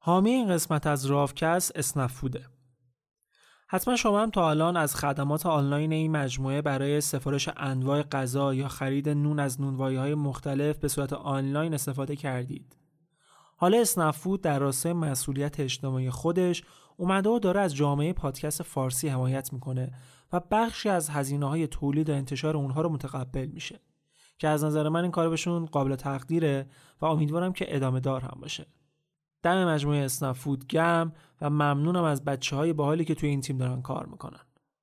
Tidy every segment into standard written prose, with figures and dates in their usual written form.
حامی این قسمت از راوکست اسنپ فوده. حتما شما هم تا الان از خدمات آنلاین این مجموعه برای سفارش انواع غذا یا خرید نون از نونوایی‌های مختلف به صورت آنلاین استفاده کردید. حالا اسنپ فود در راستای مسئولیت اجتماعی خودش اومده و داره از جامعه پادکست فارسی حمایت میکنه و بخشی از هزینه‌های تولید و انتشار اونها رو متقبل میشه که از نظر من این کار بهشون قابل تقدیره و امیدوارم که ادامه دار هم باشه. دم مجموعه اسنپ فود گرم و ممنونم از بچه‌های باحالی که توی این تیم دارن کار میکنن.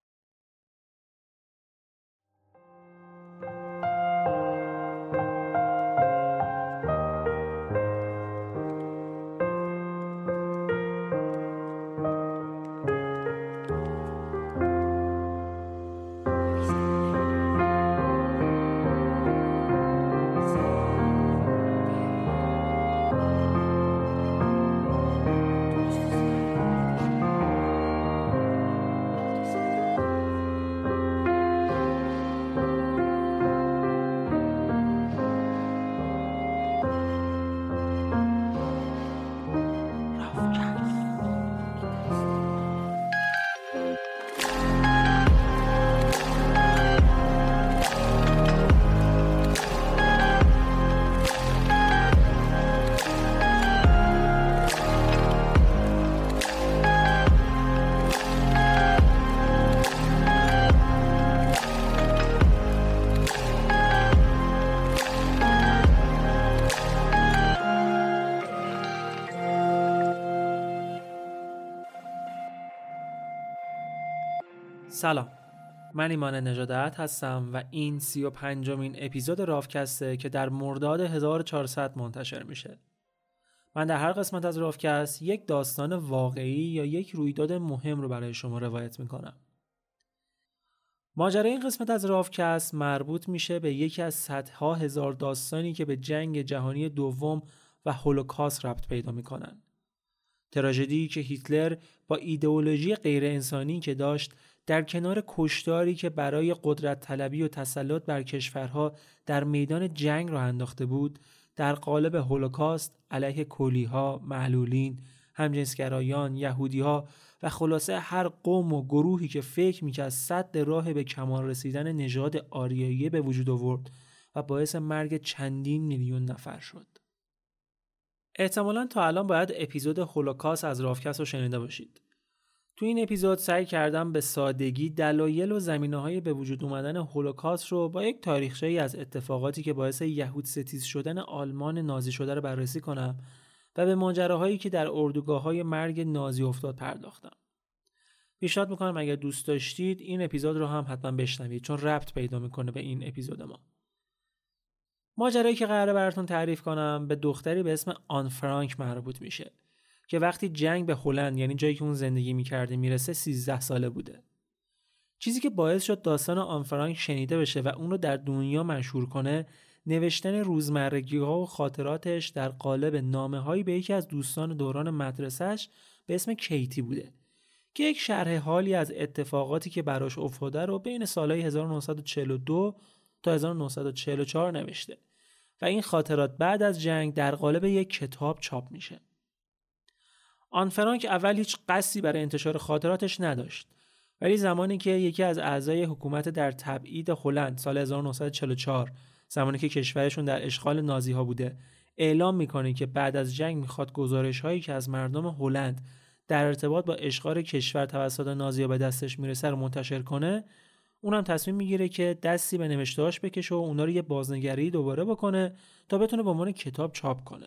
سلام، من ایمان نژادت هستم و این 35مین اپیزود راوکسته که در مرداد 1400 منتشر میشه. من در هر قسمت از راوکست یک داستان واقعی یا یک رویداد مهم رو برای شما روایت میکنم. ماجرای این قسمت از راوکست مربوط میشه به یکی از صدها هزار داستانی که به جنگ جهانی دوم و هولوکاست ربط پیدا میکنن. تراژدی که هیتلر با ایدئولوژی غیر انسانی که داشت در کنار کشتاری که برای قدرت طلبی و تسلط بر کشورها در میدان جنگ را انداخته بود، در قالب هولوکاست علیه کولیها، معلولین، همجنسگرایان، یهودیها و خلاصه هر قوم و گروهی که فکر می‌کرد سد راه به کمال رسیدن نژاد آریایی به وجود آورد و باعث مرگ چندین میلیون نفر شد. احتمالاً تا الان باید اپیزود هولوکاست از راوکست رو شنیده باشید. تو این اپیزود سعی کردم به سادگی دلایل و زمینه‌های به وجود اومدن هولوکاست رو با یک تاریخچه‌ای از اتفاقاتی که باعث یهود ستیز شدن آلمان نازی شده رو بررسی کنم و به ماجراهایی که در اردوگاه‌های مرگ نازی افتاد پرداختم. پیشنهاد می‌کنم اگر دوست داشتید این اپیزود رو هم حتما بشنوید چون ربط پیدا می‌کنه به این اپیزود ما. ماجرایی که قراره براتون تعریف کنم به دختری به اسم آن فرانک مربوط میشه که وقتی جنگ به هلند یعنی جایی که اون زندگی میکرده میرسه 13 ساله بوده. چیزی که باعث شد داستان آن فرانک شنیده بشه و اون رو در دنیا مشهور کنه نوشتن روزمرگی‌ها و خاطراتش در قالب نامه‌هایی به یکی از دوستان دوران مدرسه‌اش به اسم کیتی بوده که یک شرح حالی از اتفاقاتی که براش افتاده رو بین سالهای 1942 تا 1944 نوشته و این خاطرات بعد از جنگ در قالب یک کتاب چاپ میشه. آن فرانک اول هیچ قصدی برای انتشار خاطراتش نداشت، ولی زمانی که یکی از اعضای حکومت در تبعید هلند سال 1944 زمانی که کشورشون در اشغال نازی‌ها بوده اعلام میکنه که بعد از جنگ میخواد گزارش‌هایی که از مردم هلند در ارتباط با اشغال کشور توسط نازی‌ها به دستش میرسه رو منتشر کنه، اونم تصمیم میگیره که دستی به نوشته‌هاش بکشه و اونا رو یه بازنگری دوباره بکنه تا بتونه به عنوان کتاب چاپ کنه.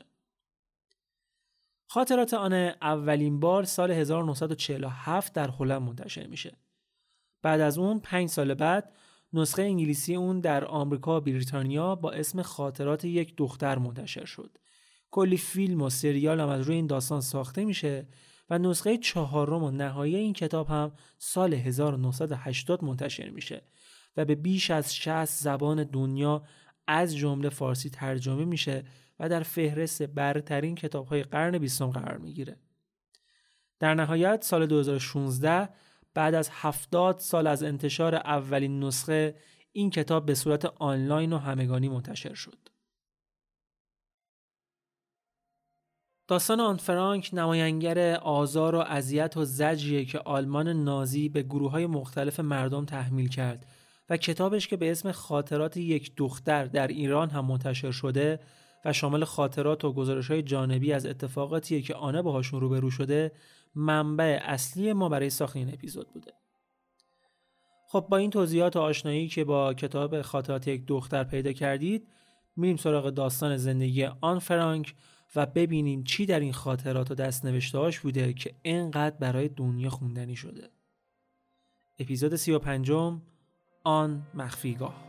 خاطرات آن اولین بار سال 1947 در هلند منتشر میشه. بعد از اون 5 سال بعد نسخه انگلیسی اون در آمریکا و بریتانیا با اسم خاطرات یک دختر منتشر شد. کلی فیلم و سریال هم از روی این داستان ساخته میشه و نسخه 4 و نهایی این کتاب هم سال 1980 منتشر میشه و به بیش از 60 زبان دنیا از جمله فارسی ترجمه میشه و در فهرست برترین کتاب‌های قرن 20 قرار میگیره. در نهایت سال 2016 بعد از 70 سال از انتشار اولین نسخه این کتاب به صورت آنلاین و همگانی منتشر شد. داستان آن فرانک نماینگر آزار و اذیت و زجریه که آلمان نازی به گروه‌های مختلف مردم تحمیل کرد و کتابش که به اسم خاطرات یک دختر در ایران هم منتشر شده و شامل خاطرات و گزارش‌های جانبی از اتفاقاتیه که آنه باهاشون روبرو شده، منبع اصلی ما برای ساخت این اپیزود بوده. خب با این توضیحات و آشنایی که با کتاب خاطرات یک دختر پیدا کردید، میریم سراغ داستان زندگی آن فرانک و ببینیم چی در این خاطرات و دست‌نوشته‌هاش بوده که اینقدر برای دنیا خوندنی شده. اپیزود 35 آن مخفیگاه.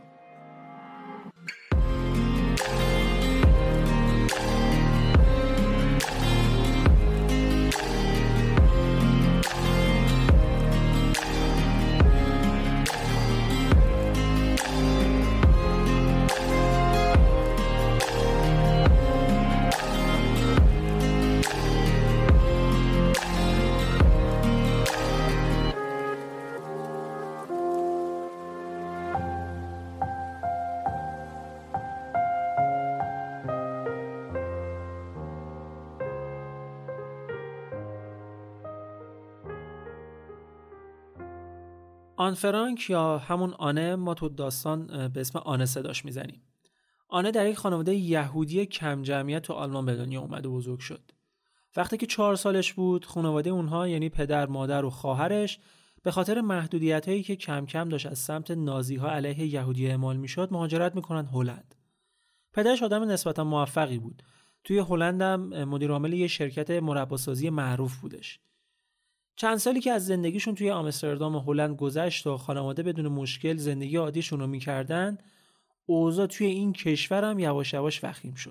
آن فرانک یا همون آنه، ما تو داستان به اسم آنه صداش میزنیم. آنه در یک خانواده یهودی کم جمعیت تو آلمان به دنیا اومد و بزرگ شد. وقتی که 4 سالش بود، خانواده اونها یعنی پدر، مادر و خواهرش به خاطر محدودیتایی که کم کم داشت از سمت نازی‌ها علیه یهودی اعمال میشد، مهاجرت میکنن هلند. پدرش آدم نسبتا موفقی بود. توی هلند هم مدیر عامل یه شرکت مرباسازی معروف بودش. چند سالی که از زندگیشون توی آمستردام و هلند گذشت و خانواده بدون مشکل زندگی عادیشون رو می‌کردن، اوضاع توی این کشور هم یواش یواش وخیم شد.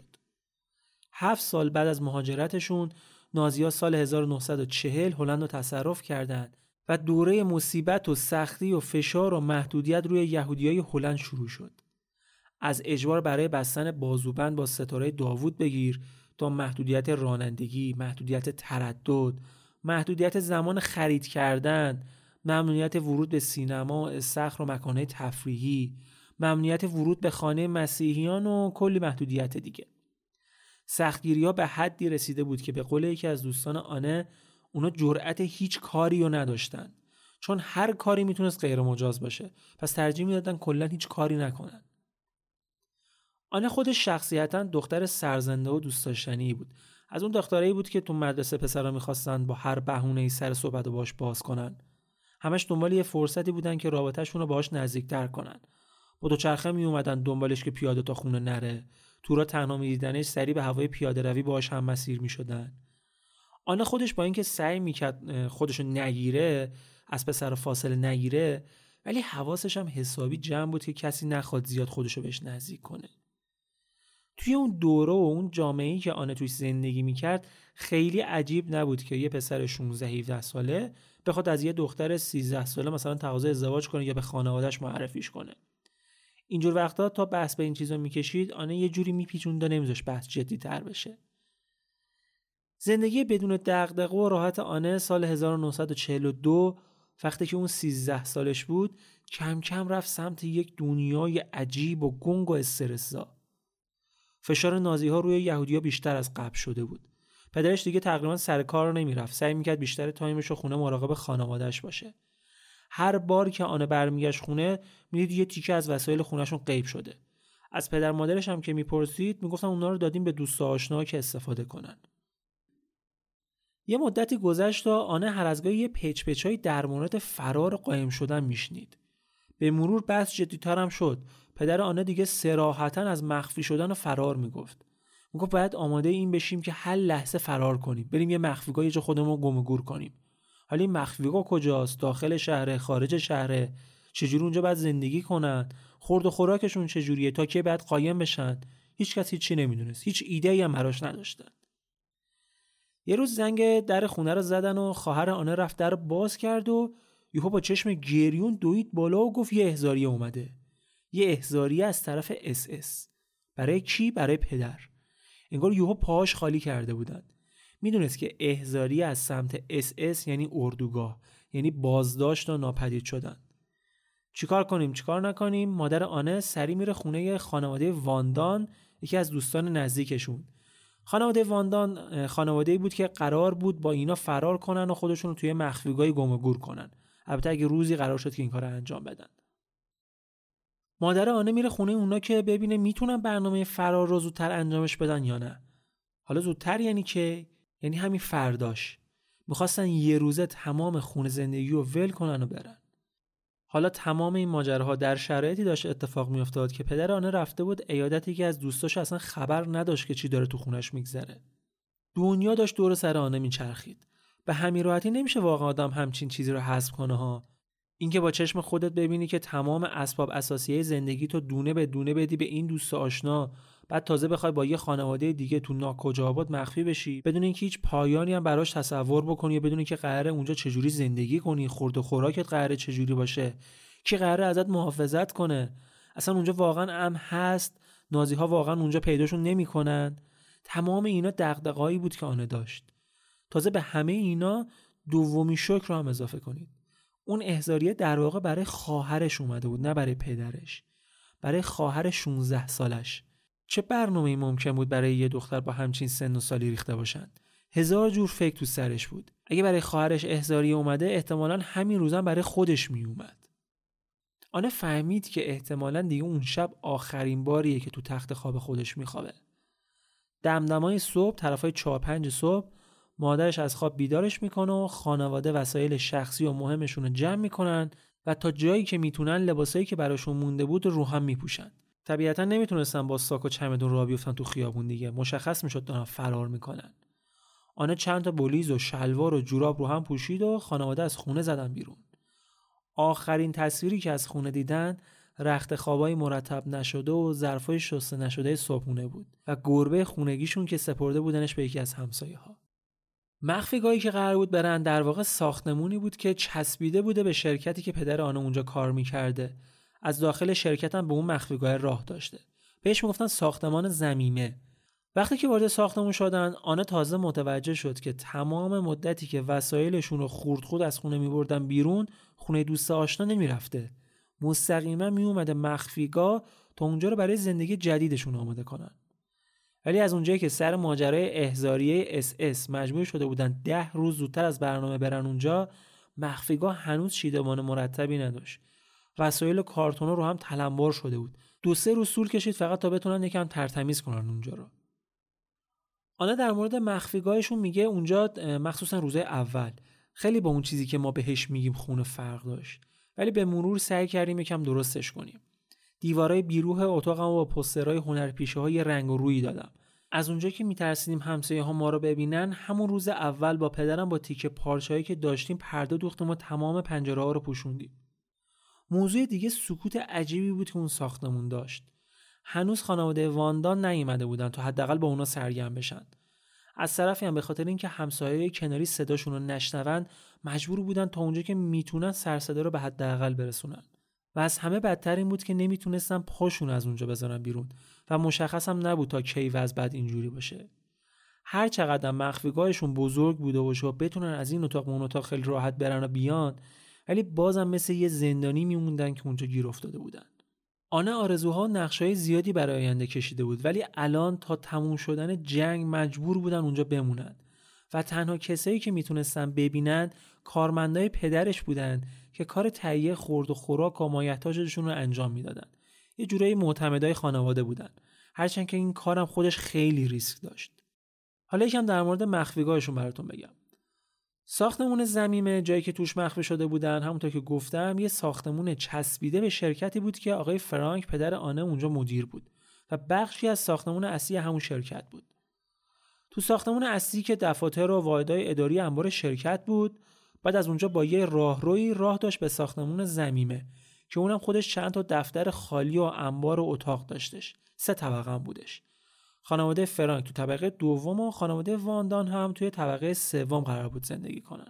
7 سال بعد از مهاجرتشون، نازی‌ها سال 1940 هلند رو تصرف کردند و دوره مصیبت و سختی و فشار و محدودیت روی یهودیای هلند شروع شد. از اجبار برای بستن بازوبند با ستاره داوود بگیر تا محدودیت رانندگی، محدودیت تردد، محدودیت زمان خرید کردن، ممنوعیت ورود به سینما و استخر و مکانهای تفریحی، ممنوعیت ورود به خانه مسیحیان و کلی محدودیت دیگه. سختگیری‌ها به حدی رسیده بود که به قول یکی از دوستان آنه، اونا جرأت هیچ کاری رو نداشتن، چون هر کاری میتونست غیر مجاز باشه، پس ترجیح میدادن کلا هیچ کاری نکنن. آنه خودش شخصیتاً دختر سرزنده و دوست داشتنی بود. از اون دخترایی بود که تو مدرسه پسرا می‌خواستن با هر بهونه‌ای سر صحبت باهاش باز کنن. همش دنبال یه فرصتی بودن که رابطه‌شون رو باهاش نزدیک‌تر کنن. با دوچرخه می اومدن دنبالش که پیاده تا خونه نره. تورا تنها می‌دیدنش سری به هوای پیاده روی باهاش هم مسیر می‌شدن. آنه خودش با اینکه سعی می‌کرد خودشو نگیره، از پسر فاصله نگیره، ولی حواسش هم حسابی جمع بود که کسی نخواد زیاد خودشو بهش نزدیک کنه. توی اون دوره و اون جامعه‌ای که آنه توش زندگی میکرد خیلی عجیب نبود که یه پسر 16-17 ساله بخواد از یه دختر 13 ساله مثلا تقاضای ازدواج کنه یا به خانواده‌اش معرفیش کنه. اینجور وقتا تا بحث به این چیزا میکشید، آنه یه جوری میپیچوند و نمیذاش بحث جدی‌تر بشه. زندگی بدون دغدغه و راحت آنه سال 1942 وقتی که اون 13 سالش بود، کم کم رفت سمت یک دنیای عجیب و گنگ و استرس‌زا. فشار نازی‌ها روی یهودی‌ها بیشتر از قبل شده بود. پدرش دیگه تقریبا سر کار نمیرفت. سعی میکرد بیشتر تایمش رو خونه مراقب خانواده‌اش باشه. هر بار که آنه برمیگشت خونه، میدید یه تیکه از وسایل خونه‌شون غیب شده. از پدر مادرش هم که میپرسید، میگفتن اونا رو دادیم به دوست آشنا که استفاده کنن. یه مدتی گذشت و آنه هر از گاهی یه پچ‌پچ‌های در مورد فرار قایم شدن میشنید. به مرور بحث جدی‌تر هم شد. پدر آنه دیگه صراحتاً از مخفی شدن و فرار میگفت باید آماده این بشیم که هر لحظه فرار کنیم، بریم یه مخفیگاه یه جا خودمون رو گم و گور کنیم. حالا این مخفیگاه کجاست؟ داخل شهره، خارج شهره؟ چجوری اونجا باید زندگی کنن؟ خورد و خوراکشون چجوریه؟ تا کی بعد قایم بشن؟ هیچ کس هیچی نمیدونست. هیچ ایده‌ای هم براش نداشتن. یه روز زنگ در خونه رو زدن و خواهر آنه رفت در باز کرد و یهو با چشم گریون دوید بالا و گفت یه احضاریه اومده. یه احضاریه از طرف SS. برای کی؟ برای پدر. انگار یهو پاهاش خالی کرده بودن. میدونست که احضاریه از سمت SS یعنی اردوگاه، یعنی بازداشت و ناپدید شدن. چیکار کنیم چیکار نکنیم؟ مادر آنه سری میره خونه خانواده واندان، یکی از دوستان نزدیکشون. خانواده واندان خانواده‌ای بود که قرار بود با اینا فرار کنن و خودشون رو توی مخفیگاهی گم و گور کنن. البته اگه روزی قرار شد که این کارو انجام بدن. مادر آنه میره خونه اونا که ببینه میتونن برنامه فرار رو زودتر انجامش بدن یا نه. حالا زودتر یعنی که یعنی همین فرداش میخواستن یه روزه تمام خونه زندگی رو ول کنن و برن. حالا تمام این ماجراها در شرایطی داشت اتفاق میافتاد که پدر آنه رفته بود عیادتی که از دوستاش اصلا خبر نداشت که چی داره تو خونش میگذره. دنیا داشت دور سر آنه میچرخید. به همین راحتی نمیشه واقعا آدم همچین چیزی رو حذف کنه ها. اینکه با چشم خودت ببینی که تمام اسباب اساسیه زندگی تو دونه به دونه بدی به این دوست آشنا، بعد تازه بخوای با یه خانواده دیگه تو ناکجا آباد مخفی بشی بدون اینکه هیچ پایانی هم براش تصور بکنی یا بدون اینکه قراره اونجا چجوری زندگی کنی، خورد و خوراکت قراره چجوری باشه، کی قراره ازت محافظت کنه، اصلا اونجا واقعا امن هست، نازی‌ها واقعا اونجا پیداشون نمی‌کنن. تمام اینا دغدغه‌ای بود که آنه داشت. تازه به همه اینا دومی شوک رو هم اضافه کنید. اون احضاریه در واقع برای خواهرش اومده بود، نه برای پدرش. برای خواهر 16 سالش. چه برنامه‌ای ممکن بود برای یه دختر با همچین سن و سالی ریخته باشن؟ هزار جور فکر تو سرش بود. اگه برای خواهرش احضاریه اومده، احتمالاً همین روزا برای خودش می اومد. آنه فهمید که احتمالاً دیگه اون شب آخرین باریه که تو تخت خواب خودش میخوابه. دمدمای صبح، طرفای 4-5 صبح، مادرش از خواب بیدارش میکنه و خانواده وسایل شخصی و مهمشون رو جمع میکنن و تا جایی که میتونن لباسایی که براشون مونده بود رو هم میپوشن. طبیعتا نمیتونستن با ساک و چمدون راه بیفتن تو خیابون دیگه، مشخص میشد دارن فرار میکنن. آنه چند تا بولیز و شلوار و جوراب رو هم پوشید و خانواده از خونه زدن بیرون. آخرین تصویری که از خونه دیدن رخت خوابای مرتب نشده و ظرفای شسته نشده صبحونه بود و گربه خونگیشون که سپرده بودنش به یکی از همسایه‌ها. مخفیگاهی که قرار بود برن در واقع ساختمونی بود که چسبیده بوده به شرکتی که پدر آنه اونجا کار میکرده. از داخل شرکت هم به اون مخفیگاه راه داشته. بهش میگفتن ساختمان ضمیمه. وقتی که وارد ساختمون شدن، آنه تازه متوجه شد که تمام مدتی که وسایلشون رو خورد از خونه میبردن بیرون، خونه دوست آشنا نمیرفته. مستقیما میومده مخفیگاه تا اونجا رو برای زندگی جدیدشون آماده کنن. ولی از اونجایی که سر ماجرای احضاریه SS مجبور شده بودن 10 روز زودتر از برنامه برن اونجا، مخفیگاه هنوز چیدمان مرتبی نداشت. وسایل و کارتونا رو هم تلمبار شده بود. 2-3 روز طول کشید فقط تا بتونن یکم ترتمیز کنن اونجا رو. آنها در مورد مخفیگاهشون میگه اونجا مخصوصا روزهای اول خیلی با اون چیزی که ما بهش میگیم خونه فرق داشت، ولی به مرور سعی کردیم یکم درستش کنیم. دیوارای بیروح اتاقم با پوسترهای هنرپیشه‌های رنگ و رویی دادم. از اونجایی که میترسیدیم همسایه‌ها ما رو ببینن، همون روز اول با پدرم با تیکه پارچه‌ای که داشتیم پرده دوختیم و تمام پنجره‌ها رو پوشوندیم. موضوع دیگه سکوت عجیبی بود که اون ساختمون داشت. هنوز خانواده واندان نیامده بودن تا حداقل با اونا سرگرم بشن. از طرفی هم به خاطر اینکه همسایه‌های کناری صداشون رو نشنون، مجبور بودن تا اونجا که میتونن سر صدا رو به حداقل برسونن. و از همه بدتر این بود که نمیتونستن پاشون از اونجا بذارن بیرون و مشخص هم نبود تا کی وضع بعد اینجوری باشه. هر چقدر مخفیگاهشون بزرگ بوده باشه و بتونن از این اتاق به اون اتاق خیلی راحت برن و بیان، ولی بازم مثل یه زندانی میموندن که اونجا گیر افتاده بودن. آنه آرزوها و نقشه‌های زیادی برای آینده کشیده بود، ولی الان تا تموم شدن جنگ مجبور بودن اونجا بمونن و تنها کسایی که میتونستن ببینن کارمندای پدرش بودن که کار تهیه خورد و خوراک و مایحتاجشون رو انجام میدادن. یه جورایی معتمدای خانواده بودن، هرچند که این کارم خودش خیلی ریسک داشت. حالا یکم در مورد مخفیگاهشون براتون بگم. ساختمون ضمیمه، جایی که توش مخفی شده بودن، همونطور که گفتم یه ساختمون چسبیده به شرکتی بود که آقای فرانک پدر آنه اونجا مدیر بود و بخشی از ساختمون اصلی همون شرکت بود. تو ساختمون اصلی که دفاتر و واحدهای اداری انبار شرکت بود، بعد از اونجا با یه راهروی راه داشت به ساختمون ضمیمه که اونم خودش چند تا دفتر خالی و انبار و اتاق داشتش. 3 طبقه هم بودش. خانواده فرانک تو طبقه دوم و خانواده واندان هم توی طبقه سوم قرار بود زندگی کنن.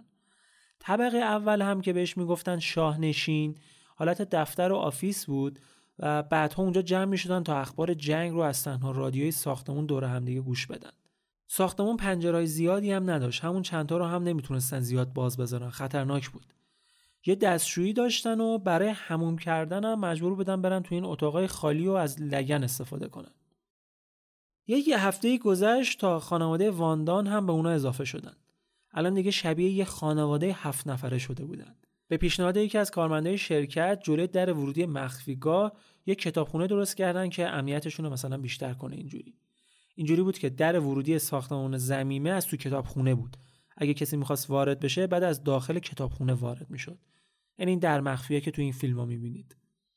طبقه اول هم که بهش میگفتن شاهنشین، حالت دفتر و آفیس بود و بعدها اونجا جمع میشدن تا اخبار جنگ رو از تنها رادیوی ساختمون دور هم دیگه گوش بدن. ساختمون پنجرهای زیادی هم نداشت، همون چند تا رو هم نمیتونستن زیاد باز بذارن، خطرناک بود. یه دستشویی داشتن و برای حموم کردن هم مجبور بودن برن تو این اتاقای خالی و از لگن استفاده کنن. یه هفته گذشت تا خانواده واندان هم به اونا اضافه شدن. الان دیگه شبیه یه خانواده 7 نفره شده بودن. به پیشنهاد یکی از کارمندای شرکت جلوی در ورودی مخفیگاه یه کتابخونه درست کردن که امنیتشون رو مثلا بیشتر کنه. اینجوری بود که در ورودی ساختمان ضمیمه از تو کتابخونه بود. اگه کسی می‌خواست وارد بشه بعد از داخل کتابخونه وارد می‌شد. یعنی این در مخفیه که تو این فیلم‌ها می‌بینید.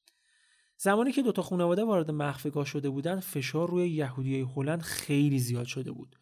زمانی که دوتا خانواده وارد مخفیگاه شده بودن فشار روی یهودیای هلند خیلی زیاد شده بود.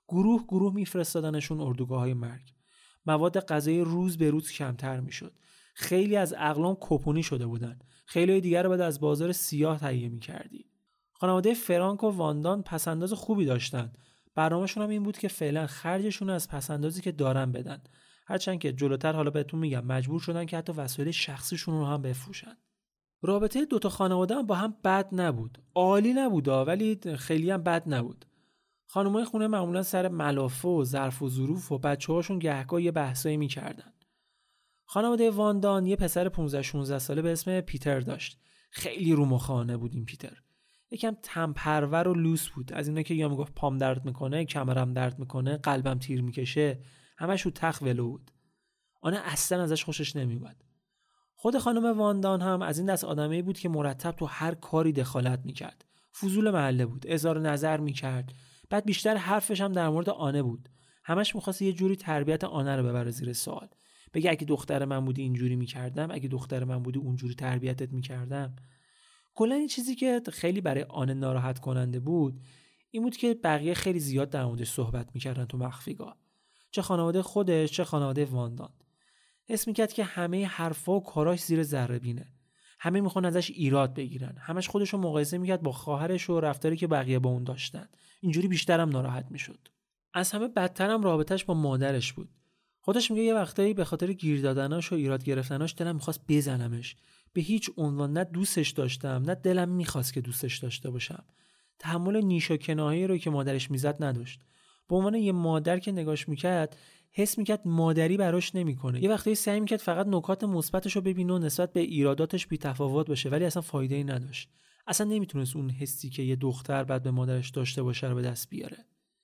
گروه میفرستادنشون اردوگاه‌های مرگ. مواد غذایی روز به روز کمتر میشد. خیلی از اقلام کپونی شده بودن. خیلی دیگر رو بعد از بازار سیاه تهیه می‌کردی. خانواده فرانک و واندان پسنداز خوبی داشتن. برنامه‌شون هم این بود که فعلا خرجشون از پسندازی که دارن بدن. هرچند که جلوتر حالا بهتون میگم مجبور شدن که حتی وسایل شخصیشون رو هم بفروشن. رابطه دوتا خانواده هم با هم بد نبود. عالی نبود ولی خیلی هم بد نبود. خانمای خونه معمولا سر ملافه و ظرف و ظروف و بچه‌هاشون گهگاه یه بحثایی می‌کردن. خانواده واندان یه پسر 15-16 ساله به اسم پیتر داشت. خیلی رو مخانه بود این پیتر. یکم تنپرور و لوس بود. از اینا که یا میگفت پام درد میکنه، کمرم درد میکنه، قلبم تیر میکشه، همش رو تخت ولو بود. آنها اصلا ازش خوشش نمیومد. خود خانم واندان هم از این دست آدمی بود که مرتب تو هر کاری دخالت میکرد. فضول محله بود، اظهار نظر میکرد. بعد بیشتر حرفش هم در مورد آنه بود. همش می‌خواست یه جوری تربیت آنه رو ببره زیر سوال. بگه اگه دختر من بودی اینجوری میکردم، اگه دختر من بودی اونجوری تربیتت میکردم. کلا این چیزی که خیلی برای آنه ناراحت کننده بود این بود که بقیه خیلی زیاد در موردش صحبت میکردن تو مخفیگاه. چه خانواده خودش چه خانواده واندان. حس میکرد که همه حرفا و کاراش زیر ذره بینه. همه میخوان ازش ایراد بگیرن. همش خودشو مقایسه میکرد با خواهرش و رفتاری که بقیه با اون داشتن. اینجوری بیشترم ناراحت میشد. از همه بدترم رابطش با مادرش بود. خودش میگه یه وقتایی به خاطر گیر دادناش و ایراد گرفتناش دلم میخواست بزنمش. به هیچ عنوان نه دوستش داشتم نه دلم میخواست که دوستش داشته باشم. تحمل نیش و کنایه‌ای رو که مادرش میزد نداشت. به عنوان یه مادر که نگاش میکرد حس میکرد مادری براش نمیکنه. یه وقتایی سعی میکرد فقط نکات مثبتش رو ببینه و نسبت به ایراداتش بی‌تفاوت باشه ولی اصلا فایده‌ای نداشت. اصلا نمیتونست اون حسی که یه دختر بعد به مادرش داشته باشه رو به دست بیاره.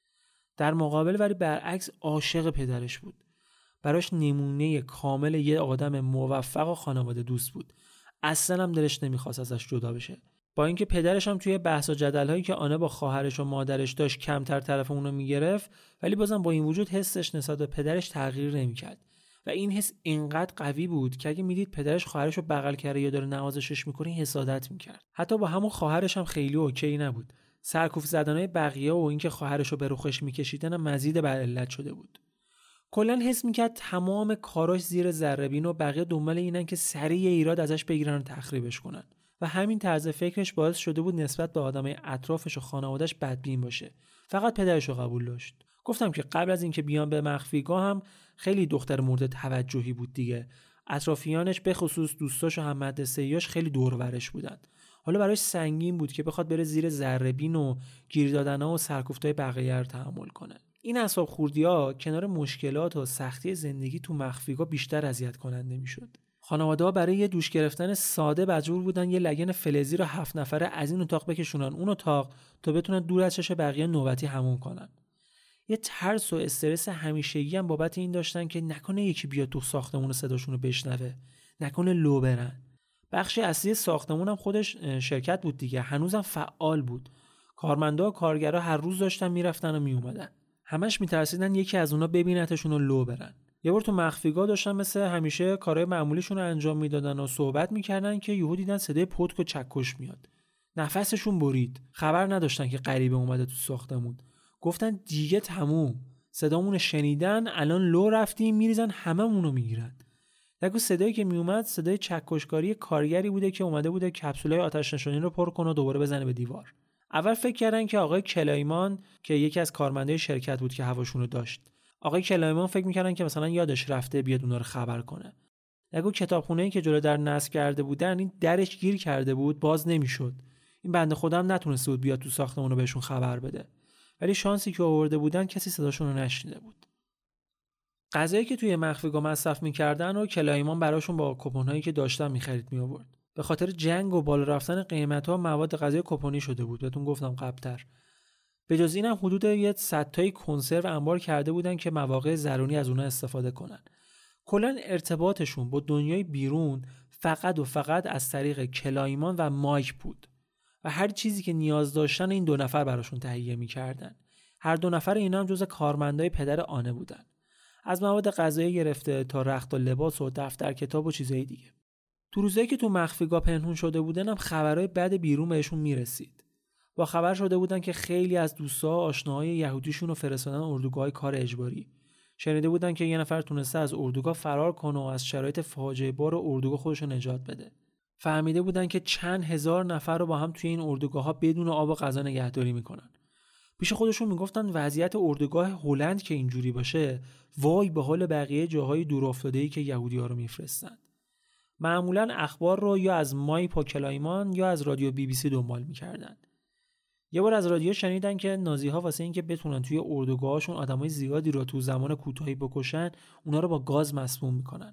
در مقابل ولی برعکس عاشق پدرش بود. براش نمونه کامل یه آدم موفق و خانواده دوست بود. اصلا هم دلش نمیخواست ازش جدا بشه. با اینکه پدرش هم توی بحث و جدل‌هایی که آنه با خواهرش و مادرش داشت کمتر طرف اونو میگرفت ولی بازم با این وجود حسش نسبت به پدرش تغییر نمیکرد و این حس اینقدر قوی بود که اگه میدید پدرش خواهرش رو بغل کرده یا داره نوازشش میکنه حسادت میکرد. حتی با همون خواهرش هم خیلی اوکی نبود. سرکوف زدنای بقیه و اینکه خواهرش رو به رخش میکشیدن هم مزید بر علت شده بود. کلاً حس میکرد تمام کاراش زیر ذره‌بین و بقیه دنبال اینن که سریع ایراد ازش بگیرن و تخریبش کنن و همین طرز فکرش باعث شده بود نسبت به آدمای اطرافش و خانواده‌اش بدبین باشه. فقط پدرش رو قبول داشت. گفتم که قبل از اینکه بیان به مخفیگاه هم خیلی دختر مورد توجهی بود دیگه. اطرافیانش به خصوص دوستاش و هم مدرسه‌ایاش خیلی دور و برش بودن. حالا براش سنگین بود که بخواد بره زیر ذره‌بین و گیر دادن‌ها و سرکوفتای بقیه رو تحمل کنه. این اعصاب خوردی‌ها کنار مشکلات و سختی زندگی تو مخفیگاه بیشتر اذیت کننده میشد. خانواده‌ها برای یه دوش گرفتن ساده مجبور بودن یه لگن فلزی رو 7 نفره از این اتاق بکشونن اون اتاق تا بتونن دور از چش بقیه نوبتی حموم کنن. یه ترس و استرس همیشگی هم بابت این داشتن که نکنه یکی بیاد تو ساختمون صداشون رو بشنوه، نکنه لو برن. بخش اصلی ساختمون هم خودش شرکت بود دیگه، هنوزم فعال بود. کارمندا و کارگرا هر روز داشتن میرفتن و میومدن. همش میترسیدن یکی از اونا ببینتشون و لو برن. یه بار تو مخفیگاه داشتن مثل همیشه کارهای معمولیشون رو انجام میدادن و صحبت میکردن که یهو دیدن صدای پتک و چکش میاد. نفسشون برید. خبر نداشتن که غریبه اومده تو ساختمون. گفتن دیگه تموم. صدامون شنیدن، الان لو رفتیم میریزن هممونو میگیرن. نگو صدایی که میومد صدای چکشکاری کارگری بوده که اومده بوده کپسولای آتش نشانی رو پر کنه و دوباره بزنه به دیوار. اول فکر کردن که آقای کلایمان که یکی از کارمندای شرکت بود که هواشون رو داشت. آقای کلایمان فکر می‌کردن که مثلا یادش رفته بیاد اونا رو خبر کنه. نگو کتابخونه‌ای که جلو در نصب کرده بودن این درش گیر کرده بود، باز نمی‌شد. این بنده خدا هم نتونسته بود بیاد تو ساختمون رو بهشون خبر بده. ولی شانسی که آورده بودن کسی صداشون رو نشنیده بود. غذایی که توی مخفیگاه مصرف می‌کردن و کلایمان براشون با کوپن‌هایی که داشتن می‌خرید می‌آورد. به خاطر جنگ و بالا رفتن قیمت‌ها مواد غذایی کپونی شده بود. بهتون گفتم قبل‌تر. به جز اینم حدود یه 100 تای کنسرو انبار کرده بودن که مواقع ضروری از اونها استفاده کنن. کلاً ارتباطشون با دنیای بیرون فقط و فقط از طریق کلایمان و مایک بود و هر چیزی که نیاز داشتن این 2 نفر براشون تهیه می‌کردن. هر 2 نفر اینا هم جزء کارمندای پدر آنه بودن. از مواد غذایی گرفته تا رخت و لباس و دفتر کتاب و چیزای دیگه. تو روزایی که تو مخفیگاه پنهون شده بودن هم خبرای بد بیرون بهشون میرسید. با خبر شده بودن که خیلی از دوستا و آشناهای یهودیشون رو فرستادن اردوگاه کار اجباری. شنیده بودن که یه نفر تونسته از اردوگاه فرار کنه و از شرایط فاجعه بار اردوگاه خودش رو نجات بده. فهمیده بودن که چند هزار نفر رو با هم توی این اردوگاه‌ها بدون آب و غذا نگهداری میکنن. پیش خودشون میگفتن وضعیت اردوگاه هلند که اینجوری باشه، وای به حال بقیه جاهای دورافتاده‌ای که یهودی‌ها رو میفرستن. معمولاً اخبار رو یا از مایپ و کلایمان یا از رادیو BBC دنبال میکردن. یه بار از رادیو شنیدن که نازی‌ها واسه اینکه بتونن توی اردوگاهشون آدمای زیادی رو تو زمان کوتاهی بکشن، اونا رو با گاز مسموم میکنن.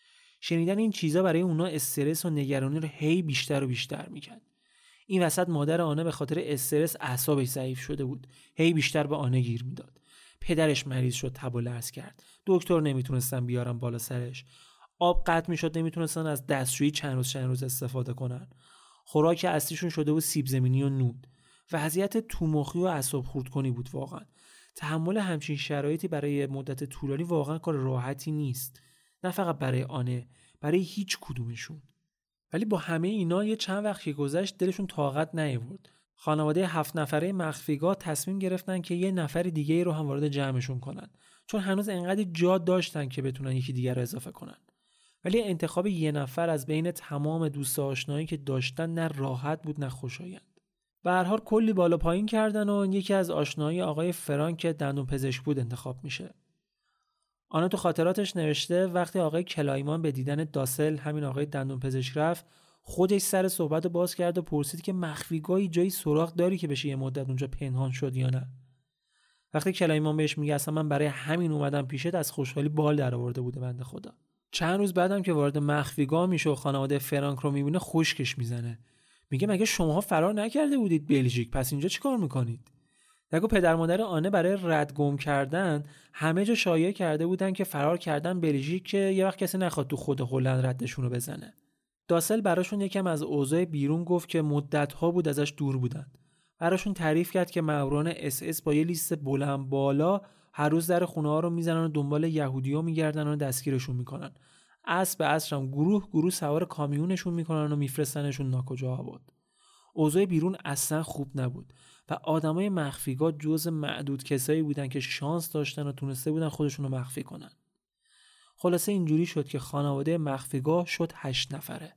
شنیدن این چیزا برای اونا استرس و نگرانی رو هی بیشتر و بیشتر میکرد. این وسط مادر آنه به خاطر استرس اعصابش ضعیف شده بود. هی بیشتر به آنه گیر میداد. پدرش مریض شد، تب و لرز کرد. دکتر نمیتونستن بیارن بالا سرش. آب قطع میشد، نمیتونستن از دستشویی چند روز استفاده کنن. خوراک اصلیشون شده بود سیب زمینی و نون. وضعیت تومخی و اعصاب خردکنی بود واقعا. تحمل همچین شرایطی برای مدت طولانی واقعا کار راحتی نیست. نه فقط برای آنه، برای هیچ کدومشون. ولی با همه اینا یه چند وقت که گذشت دلشون طاقت نیاورد. خانواده 7 نفره مخفیگاه تصمیم گرفتن که یه نفر دیگه رو هم وارد جمعشون کنن، چون هنوز انقدر جا داشتن که بتونن یکی دیگر رو اضافه کنن. ولی انتخاب یه نفر از بین تمام دوست آشنایی که داشتن نه راحت بود نه خوشایند. به هر حال کلی بالا پایین کردن و یکی از آشنایی آقای فرانک که دندونپزشک بود انتخاب میشه. آنا تو خاطراتش نوشته وقتی آقای کلایمان به دیدن داسل، همین آقای دندونپزشک، رفت، خودش سر صحبت رو باز کرد و پرسید که مخفیگاهی جایی سراغ داری که بشه یه مدت اونجا پنهان شد یا نه. وقتی کلایمان بهش میگه اصلا من برای همین اومدم پیشت، از خوشحالی بال در آورده بوده بنده خدا. چند روز بعدم که وارد مخفیگاه میشه و خانواده فرانک رو میبینه خشکش میزنه. میگه مگه شماها فرار نکرده بودید بلژیک، پس اینجا چیکار میکنید؟ نگو پدر مادر آنه برای رد گم کردن همه جا شایعه کرده بودن که فرار کردن بلژیک که یه وقت کسی نخواد تو خود هلند ردشون رو بزنه. داسل براشون یکم از اوضاع بیرون گفت که مدت‌ها بود ازش دور بودن. براشون تعریف کرد که ماموران SS با یه لیست بلند بالا هر روز در خونه‌ها رو میزنن و دنبال یهودی‌ها میگردن و دستگیرشون میکنن. عصر به عصرم گروه سوار کامیونشون میکنن و میفرستنشون ناکجا آباد. اوضاع بیرون اصلا خوب نبود و آدمای مخفیگاه جزء معدود کسایی بودن که شانس داشتن و تونسته بودن خودشون رو مخفی کنن. خلاصه اینجوری شد که خانواده مخفیگاه شد 8 نفره.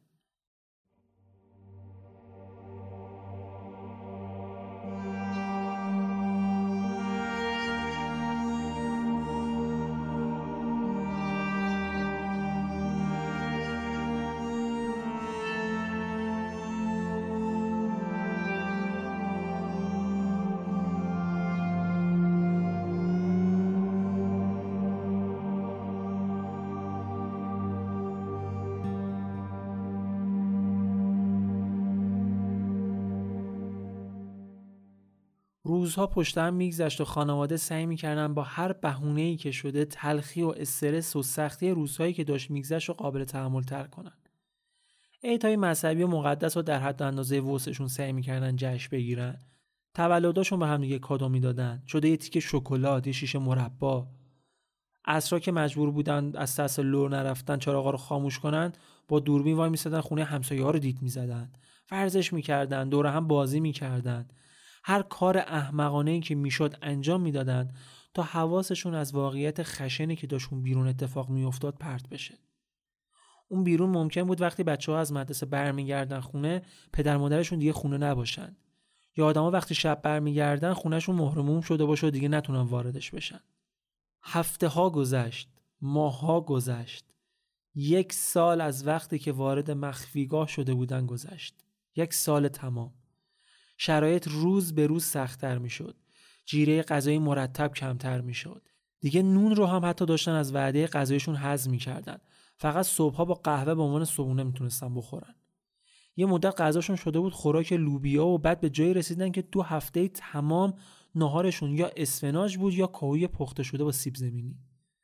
روزها پشت هم میگذشت و خانواده سعی میکردن با هر بهونه‌ای که شده تلخی و استرس و سختی روزهایی که داشت میگذشت رو قابل تحمل تر کنن. عیدهای مذهبی و مقدس رو در حد و اندازه وسعشون سعی میکردن جشن بگیرن. تولداشون به هم دیگه کادو میدادن. شده یه تیکه شکلات، یه شیشه مربا. عصرها که مجبور بودن از ترس لو نرفتن چراغا رو خاموش کنن، با دوربین وای میسادن خونه همسایه‌ها رو دید میزدن. ورزش میکردن، دور هم بازی میکردن. هر کار احمقانه‌ای که میشد انجام میدادن تا حواسشون از واقعیت خشنی که داشون بیرون اتفاق میافتاد پرت بشه. اون بیرون ممکن بود وقتی بچه‌ها از مدرسه برمیگردن خونه، پدر مادرشون دیگه خونه نباشن. یا آدما وقتی شب برمیگردن خونه‌شون مهرموم شده باشه و دیگه نتونن واردش بشن. هفته‌ها گذشت، ماه‌ها گذشت. 1 سال از وقتی که وارد مخفیگاه شده بودن گذشت. 1 سال تمام. شرایط روز به روز سخت‌تر می‌شد. جیره غذایی مرتب کمتر می‌شد. دیگه نون رو هم حتی داشتن از وعده غذایشون حذف می‌کردن. فقط صبح‌ها با قهوه به عنوان صبحونه میتونستن بخورن. یه مدت غذاشون شده بود خوراک لوبیا و بعد به جایی رسیدن که 2 هفته تمام ناهارشون یا اسفناج بود یا کاهوی پخته شده با سیب زمینی.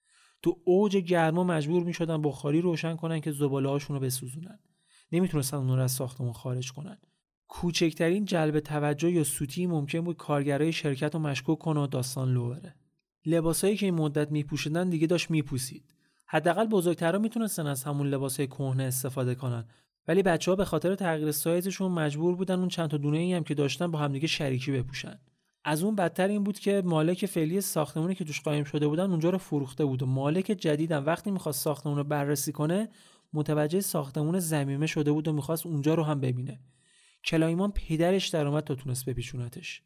تو اوج گرما مجبور میشدن بخاری روشن کنن که زباله‌هاشون رو بسوزونن. نمیتونستن اون رو از ساختمون خارج کنن. کوچکترین جلب توجه یا سوتی ممکن بود کارگرای شرکت رو مشکوک کنه و داستان لو بره. لباسایی که این مدت میپوشیدن دیگه داشت میپوسید. حداقل بزرگترا میتونستن از همون لباسای کهنه استفاده کنن، ولی بچه‌ها به خاطر تغییر سایزشون مجبور بودن اون چند تا دونه‌ای هم که داشتن با همدیگه شریکی بپوشن. از اون بدتر این بود که مالک فعلی ساختمونی که توش قایم شده بودن اونجا رو فروخته بود و مالک جدیدم وقتی می‌خواست ساختمون رو بررسی کنه متوجه ساختمون ضمیمه شده بود و می‌خواست اونجا رو هم ببینه. کلایمان پدرش در اومد تا تونست بپیچونتش.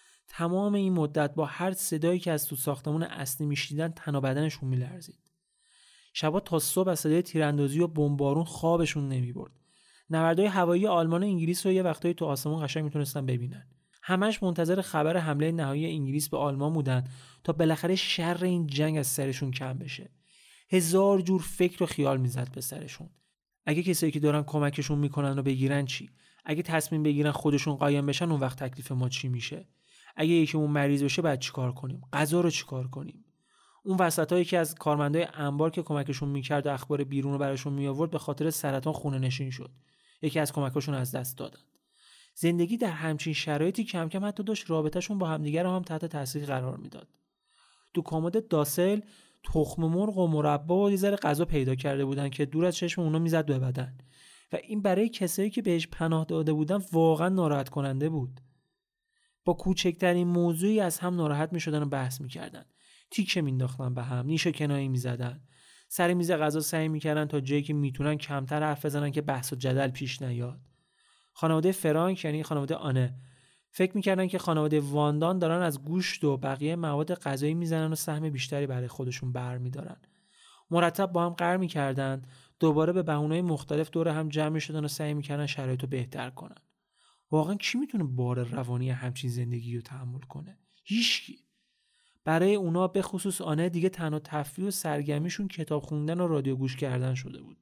تمام این مدت با هر صدایی که از تو ساختمون اصلی میشنیدن تن و بدنشون میلرزید. شبا تا صبح از صدای تیراندازی و بمبارون خوابشون نمیبرد. نبردهای هوایی آلمان و انگلیس رو یه وقتایی تو آسمون قشنگ میتونستن ببینن. همش منتظر خبر حمله نهایی انگلیس به آلمان بودن تا بالاخره شر این جنگ از سرشون کم بشه. هزار جور فکر و خیال میزد به سرشون. اگه کسایی که دارن کمکشون میکنن رو بگیرن چی؟ اگه تصمیم بگیرن خودشون قایم بشن اون وقت تکلیف ما چی میشه؟ اگه یکیمون مریض بشه بعد چیکار کنیم؟ غذا رو چیکار کنیم؟ اون وسطایی که از کارمندای انبار که کمکشون میکرد و اخبار بیرون رو براشون میآورد به خاطر سرطان خونه نشین شد. یکی از کمکاشون از دست دادن. زندگی در همچین شرایطی کم کم حتی داشت رابطهشون با همدیگه رو هم تحت تاثیر قرار میداد. تو کامد داسل تخم مرغ و مربا و یه ذره غذا پیدا کرده بودن که دور از چشم اونا میزد به بدن و این برای کسایی که بهش پناه داده بودن واقعا ناراحت کننده بود. با کوچکترین موضوعی از هم ناراحت میشدن و بحث میکردن. تیکه مینداختن به هم، نیش و کنایه میزدن. سر میز غذا سعی میکردن تا جایی که میتونن کمتر حرف بزنن که بحث و جدل پیش نیاد. خانواده فرانک یعنی خانواده آنه فکر میکردن که خانواده واندان دارن از گوشت و بقیه مواد غذایی میزنن و سهم بیشتری برای خودشون برمیدارن. مرتب با هم قهر میکردن، دوباره به بهونه‌های مختلف دور هم جمع میشدن و سعی میکردن شرایطو بهتر کنن. واقعا کی میتونه بار روانی همچین زندگی رو تحمل کنه؟ هیچکی. برای اونا به خصوص آنه دیگه تنها تفریح و سرگرمیشون کتاب خوندن و رادیو گوش کردن شده بود.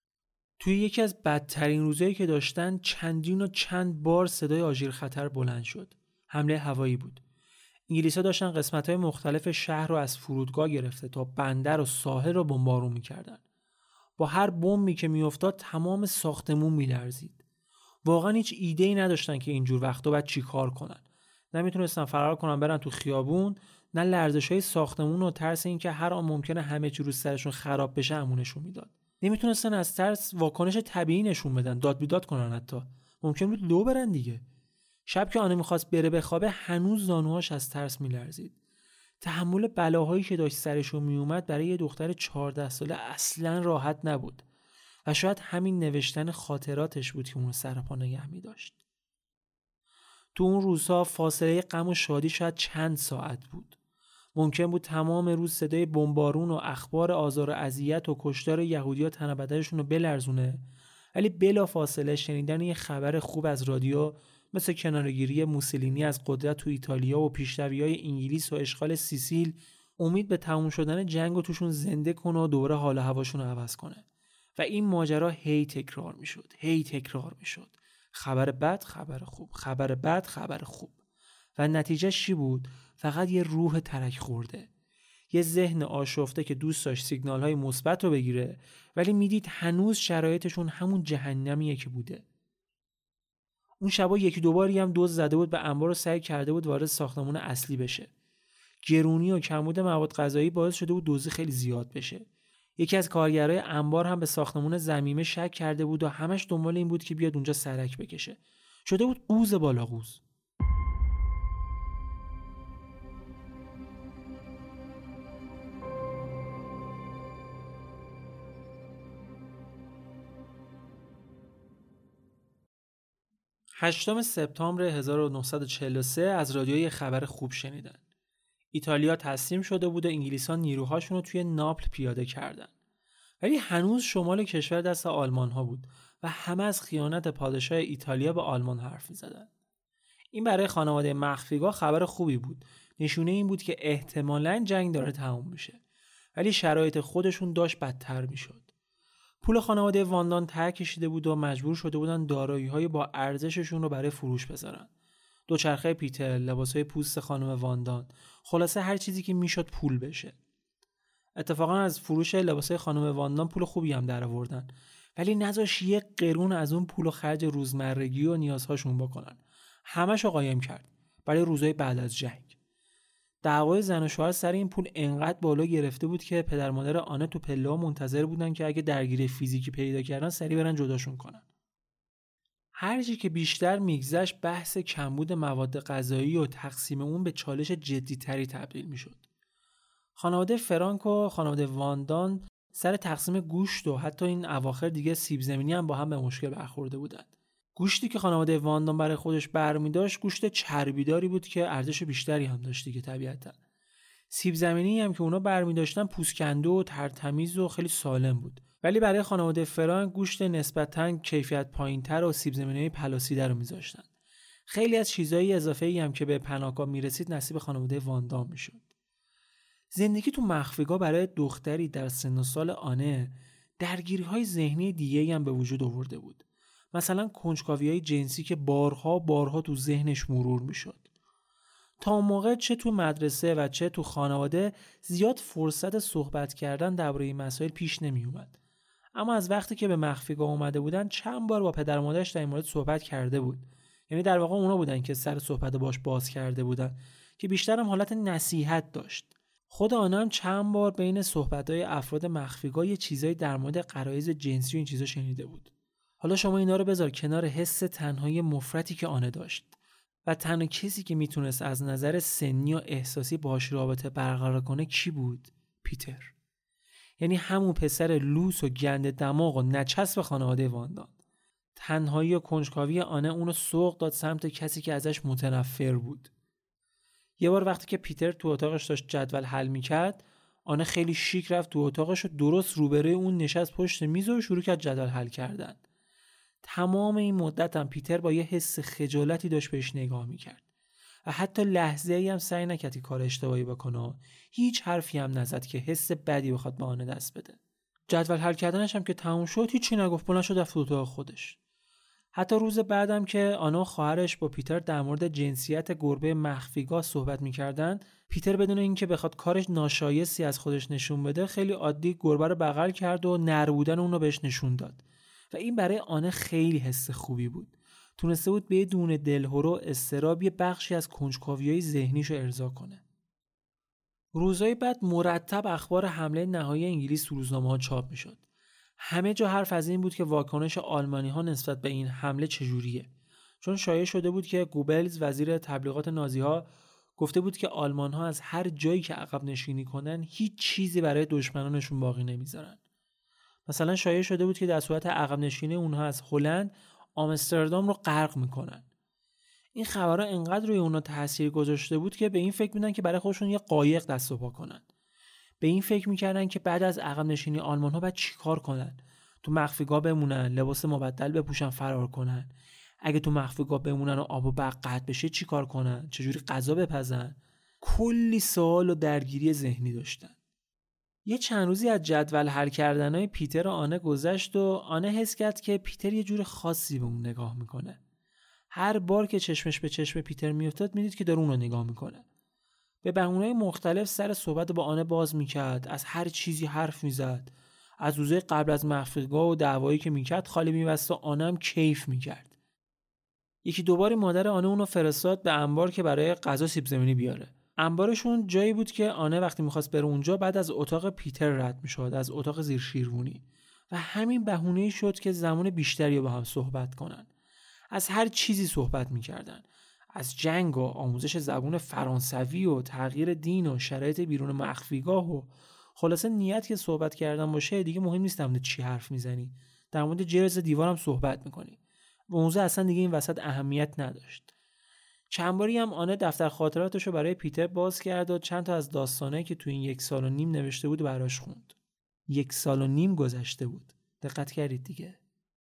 توی یکی از بدترین روزایی که داشتن چندین و چند بار صدای آژیر خطر بلند شد. حمله هوایی بود. انگلیس‌ها داشتن قسمت‌های مختلف شهر رو از فرودگاه گرفته تا بندر و ساحل رو بمبارون می‌کردن. با هر بمبی که میافتاد تمام ساختمون میلرزید. واقعا هیچ ایده‌ای نداشتن که اینجور وقتا باید چی کار کنن. نمیتونستن فرار کنن برن تو خیابون، نه لرزش‌های ساختمون و ترس این که هر آن ممکنه همه چی رو سرشون خراب بشه امونشون میداد. نمیتونستن از ترس واکنش طبیعی نشون بدن، داد بیداد کنن، حتی ممکن بود لو برن دیگه. شب که آنه میخواست بره بخوابه هنوز زانوهاش از ترس میلرزید. تحمل بلاهایی که داشت سرشون میومد برای یه دختر 14 ساله اصلاً راحت نبود و شاید همین نوشتن خاطراتش بود که اون سر پا نگه می‌داشت. تو اون روزها فاصله غم و شادی شاید چند ساعت بود. ممکن بود تمام روز صدای بمبارون و اخبار آزار و اذیت و کشتار یهودی‌ها تن و بدنشون رو بلرزونه، ولی بلا فاصله شنیدن یه خبر خوب از رادیو مثل کناره‌گیری موسولینی از قدرت تو ایتالیا و پیشروی‌های انگلیس و اشغال سیسیل امید به تموم شدن جنگ و توشون زنده کنه و دوباره حال و هواشون رو عوض کنه. و این ماجرا هی تکرار میشد. خبر بد، خبر خوب، خبر بد، خبر خوب. و نتیجه چی بود؟ فقط یه روح ترک خورده. یه ذهن آشفته که دوست داشت سیگنال‌های مثبت رو بگیره ولی میدید هنوز شرایطشون همون جهنمیه که بوده. اون شبا یکی دوباری هم دزد زده بود به انبار و سعی کرده بود وارد ساختمان اصلی بشه. گرونی و کمبود مواد غذایی باعث شده بود دزدی خیلی زیاد بشه. یکی از کارگرای انبار هم به ساختمان ضمیمه شک کرده بود و همش دنبال این بود که بیاد اونجا سرک بکشه. شده بود قوز بالا قوز. هشتم سپتامبر 1943 از رادیو یه خبر خوب شنیدن. ایتالیا تسلیم شده بود و انگلیسان نیروهاشون رو توی ناپل پیاده کردن. ولی هنوز شمال کشور دست آلمان ها بود و همه از خیانت پادشاه ایتالیا به آلمان حرف می‌زدن. این برای خانواده مخفیگاه خبر خوبی بود. نشونه این بود که احتمالاً جنگ داره تموم میشه. ولی شرایط خودشون داشت بدتر میشد. پول خانواده واندان ته کشیده بود و مجبور شده بودن دارایی‌های با ارزششون رو برای فروش بذارن. دوچرخه پیتر، لباسای پوست خانم واندان، خلاصه هر چیزی که میشد پول بشه. اتفاقا از فروش لباسای خانم واندان پول خوبی هم در آوردن، ولی نذاش یک قرون از اون پول و خرج روزمرگی و نیازهاشون بکنن. همه‌شو قایم کرد برای روزهای بعد از جنگ. دعوای زن و شوهر سر این پول انقدر بالا گرفته بود که پدر مادر آنه تو پله‌ها منتظر بودن که اگه درگیری فیزیکی پیدا کردن سریع برن جداشون کنن. هر چی که بیشتر میگذشت بحث کمبود مواد غذایی و تقسیم اون به چالش جدی‌تری تبدیل میشد. خانواده فرانک و خانواده واندان سر تقسیم گوشت و حتی این اواخر دیگه سیب زمینی هم با هم به مشکل برخورده بودند. گوشتی که خانواده واندان برای خودش برمی‌داشت گوشت چربیداری بود که ارزش بیشتری هم داشت دیگه طبیعتاً. سیب زمینی هم که اونا برمی‌داشتن پوستکنده و ترتمیز و خیلی سالم بود. ولی برای خانواده فرانک گوشت نسبتاً کیفیت پایین‌تر و سیب زمینی پلاسیده رو می‌ذاشتن. خیلی از چیزای اضافه‌ای هم که به پناهگاه میرسید نصیب خانواده واندان میشد. زندگی تو مخفیگاه برای دختری در سن و سال آنه درگیری‌های ذهنی دیگه‌ای هم به وجود آورده بود. مثلا کنجکاوی‌های جنسی که بارها تو ذهنش مرور میشد. تا اون موقع چه تو مدرسه و چه تو خانواده زیاد فرصت صحبت کردن درباره این مسائل پیش نمی اومد. اما از وقتی که به مخفیگاه اومده بودن چند بار با پدر و مادرش در این مورد صحبت کرده بود. یعنی در واقع اونا بودن که سر صحبت باش باز کرده بودن که بیشتر هم حالت نصیحت داشت. خود آنها هم چند بار بین صحبت‌های افراد مخفیگاه یه چیزایی در مورد غرایز جنسی و این چیزا شنیده بود. حالا شما اینا رو بذار کنار حس تنهایی مفرطی که آنه داشت و تنها کسی که میتونست از نظر سنی و احساسی باهاش رابطه برقرار کنه کی بود؟ پیتر. یعنی همون پسر لوس و گند دماغ و نچسب خانواده واندان. تنهایی و کنجکاوی آنه اونو سوق داد سمت کسی که ازش متنفر بود. یه بار وقتی که پیتر تو اتاقش داشت جدول حل میکرد، آنه خیلی شیک رفت تو اتاقش و درست روبروی اون نشست پشت میز و شروع کرد جدول حل کردن. تمام این مدت هم پیتر با یه حس خجالتی داشت بهش نگاه میکرد و حتی لحظه‌ای هم سعی نکرد که کار اشتباهی بکنه. هیچ حرفی هم نزد که حس بدی بخواد به آنه دست بده. جدول حل کردنش هم که تموم شد هیچی نگفت، بلند شد رفت تو اتاق خودش. حتی روز بعدم که آنا خواهرش با پیتر در مورد جنسیت گربه مخفیگاه صحبت می‌کردن، پیتر بدون اینکه بخواد کارش ناشایستی از خودش نشون بده خیلی عادی گربه رو بغل کرد و نر بودن اون رو بهش نشون داد و این برای آنه خیلی حس خوبی بود. تونسته بود بدون دلهره و اضطراب یه بخشی از کنجکاوی‌های ذهنیشو ارضا کنه. روزهای بعد مرتب اخبار حمله نهایی انگلیس تو روزنامه‌ها چاپ می‌شد. همه جا حرف از این بود که واکنش آلمانی‌ها نسبت به این حمله چجوریه. چون شایع شده بود که گوبلز وزیر تبلیغات نازی‌ها گفته بود که آلمان‌ها از هر جایی که عقب نشینی کنن هیچ چیزی برای دشمنانشون باقی نمیذارن. مثلا شایع شده بود که در صورت عقب نشینی اونها از هلند آمستردام رو غرق میکنن. این خبرها انقدر روی اونها تاثیر گذاشته بود که به این فکر می‌کردن که برای خودشون یه قایق دست و پا کنن. به این فکر می‌کردن که بعد از عقب نشینی آلمان‌ها باید چیکار کنن؟ تو مخفیگاه بمونن، لباس مبدل بپوشن، فرار کنن. اگه تو مخفیگاه بمونن و آب و برق قطع بشه چیکار کنن؟ چجوری غذا بپزن؟ کلی سوال و درگیری ذهنی داشتن. یه چند روزی از جدول حل کردنای پیتر و آنه گذشت و آنه حس کرد که پیتر یه جور خاصی به اون نگاه میکنه. هر بار که چشمش به چشم پیتر میافتاد میدید که داره اون رو نگاه میکنه. به بهونه‌های مختلف سر صحبت با آنه باز میکرد، از هر چیزی حرف میزد. از روزهای قبل از مخفیگاه و دعوایی که میکرد خالی میبست و آنه هم کیف میکرد. یکی دوباری مادر آنه اونو فرستاد به انبار که برای غذا سیب زمینی بیاره. انبارشون جایی بود که آنه وقتی میخواست بره اونجا بعد از اتاق پیتر رد میشد، از اتاق زیر شیروانی، و همین بهونه‌ای شد که زمان بیشتری با هم صحبت کنن. از هر چیزی صحبت میکردن، از جنگ و آموزش زبان فرانسوی و تغییر دین و شرایط بیرون مخفیگاه و خلاصه نیت که صحبت کردن باشه دیگه مهم نیست در مورد چی حرف میزنی، در مورد جرز دیوار هم صحبت میکنی. موضوع اصلا دیگه این وسط اهمیت نداشت. چند باری هم آنه دفتر خاطراتشو برای پیتر باز کرد و چند تا از داستانایی که تو این 1 سال و نیم نوشته بود براش خوند. 1 سال و نیم گذشته بود. دقت کردید دیگه.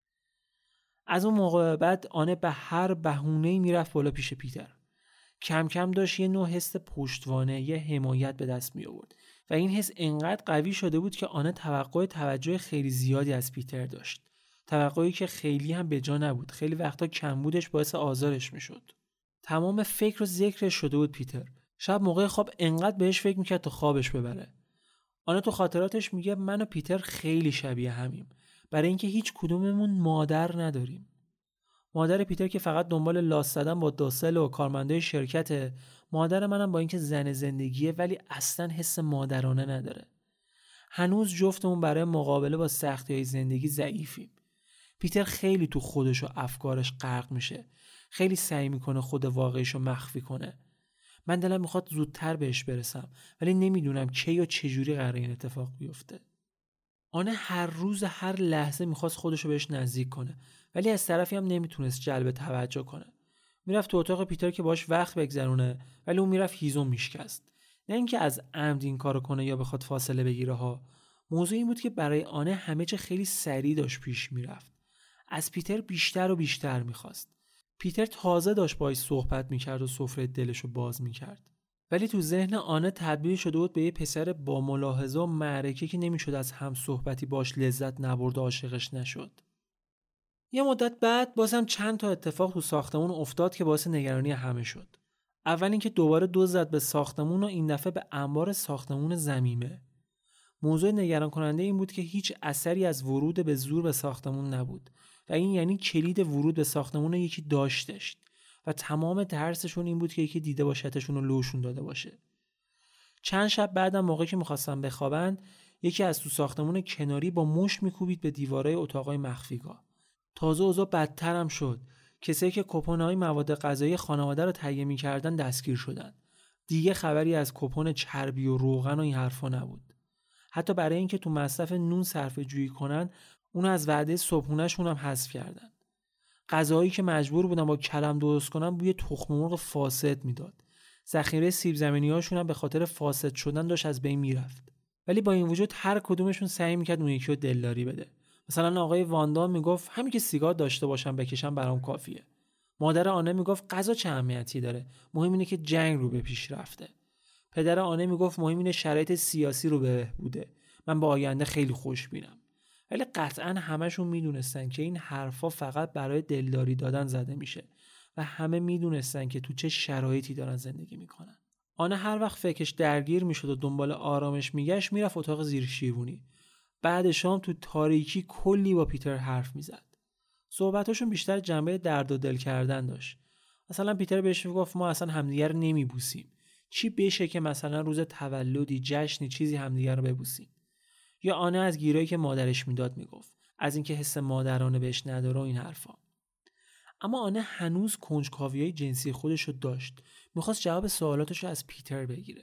از اون موقع بعد آنه به هر بهونه‌ای میرفت بالا پیش پیتر. کم کم داشت یه نوع حس پشتوانه، یه حمایت به دست می آورد و این حس انقدر قوی شده بود که آنه توجه خیلی زیادی از پیتر داشت. توقعی که خیلی هم به جا نبود. خیلی وقتا کمبودش باعث آزارش میشد. تمام فکر و ذکرش شده بود پیتر. شب موقع خواب انقدر بهش فکر میکرد تا خوابش ببره. آنا تو خاطراتش میگه من و پیتر خیلی شبیه همیم، برای اینکه هیچ کدوممون مادر نداریم. مادر پیتر که فقط دنبال لاس زدن با داسل و کارمندای شرکته، مادر منم با اینکه زن زندگیه ولی اصلا حس مادرانه نداره. هنوز جفتمون برای مقابله با سختی‌های زندگی ضعیفیم. پیتر خیلی تو خودش و افکارش غرق میشه. خیلی سعی میکنه خود واقعیشو مخفی کنه. من دلم میخواد زودتر بهش برسم ولی نمیدونم کی و چجوری قراره این اتفاق بیفته. آنه هر روز هر لحظه میخواست خودشو بهش نزدیک کنه ولی از طرفی هم نمیتونست جلب توجه کنه. میرفت تو اتاق پیتر که باش وقت بگذرونه ولی اون میرفت هیزم میشکست. نه اینکه از عمد این کارو کنه یا بخواد فاصله بگیره ها. موضوع این بود که برای آنه همه چه خیلی سریع داشت پیش میرفت. از پیتر بیشتر و بیشتر میخواست. پیتر تازه داشت باهاش صحبت میکرد و سفره دلشو باز میکرد. ولی تو ذهن آنه تبدیل شده بود به یه پسر با ملاحظه و معرکه که نمیشد از هم صحبتی باش لذت نبرد و عاشقش نشد. یه مدت بعد بازم چند تا اتفاق تو ساختمون افتاد که باعث نگرانی همه شد. اول اینکه دوباره دزد زد به ساختمون و این دفعه به انبار ساختمون ضمیمه. موضوع نگران کننده این بود که هیچ اثری از ورود به زور به ساختمون نبود و این یعنی کلید ورود به ساختمون یکی داشتش و تمام ترسشون این بود که یکی دیده باشتشون رو لوشون داده باشه. چند شب بعدم موقعی که می‌خواستن بخوابن یکی از تو ساختمون کناری با مشت میکوبید به دیوارهای اتاقای مخفیگاه. تازه اوضاع بدتر هم شد. کسایی که کپون‌های مواد غذایی خانواده رو تهیه می‌کردن دستگیر شدن. دیگه خبری از کپون چربی و روغن و این حرفا نبود. حتی برای اینکه تو مصرف نون صرفه جویی کنن اون از وعده صبحونه‌شون هم حذف کردن. غذایی که مجبور بودن با کلم درست کنن بوی تخم مرغ فاسد میداد. ذخیره سیب زمینی‌هاشون هم به خاطر فاسد شدن داشت از بین میرفت. ولی با این وجود هر کدومشون سعی میکرد اون یکی رو دلداری بده. مثلا آقای واندان میگفت همین که سیگار داشته باشم بکشم برام کافیه. مادر آنه میگفت غذا چه اهمیتی داره؟ مهم اینه که جنگ رو به پیش رفته. پدر آنه میگفت مهم اینه شرایط سیاسی رو بهبوده. من با آینده خیلی خوشبینم. ولی قطعاً همشون میدونستن که این حرفا فقط برای دلداری دادن زده میشه و همه میدونستن که تو چه شرایطی دارن زندگی میکنن. آنه هر وقت فکرش درگیر میشد و دنبال آرامش میگشت میرفت اتاق زیر شیروانی. بعد شام تو تاریکی کلی با پیتر حرف میزد. صحبتاشون بیشتر جنبه درد و دل کردن داشت. مثلا پیتر بهش میگفت ما اصلا همدیگر رو نمیبوسیم. چی بشه که مثلا روز تولدی جشنی چیزی همدیگر رو ببوسیم. یا آنه از گیرایی که مادرش میداد میگفت، از اینکه حس مادرانه بهش نداره و این حرفا. اما آنه هنوز کنجکاویای جنسی خودش رو داشت. میخواست جواب سوالاتش رو از پیتر بگیره.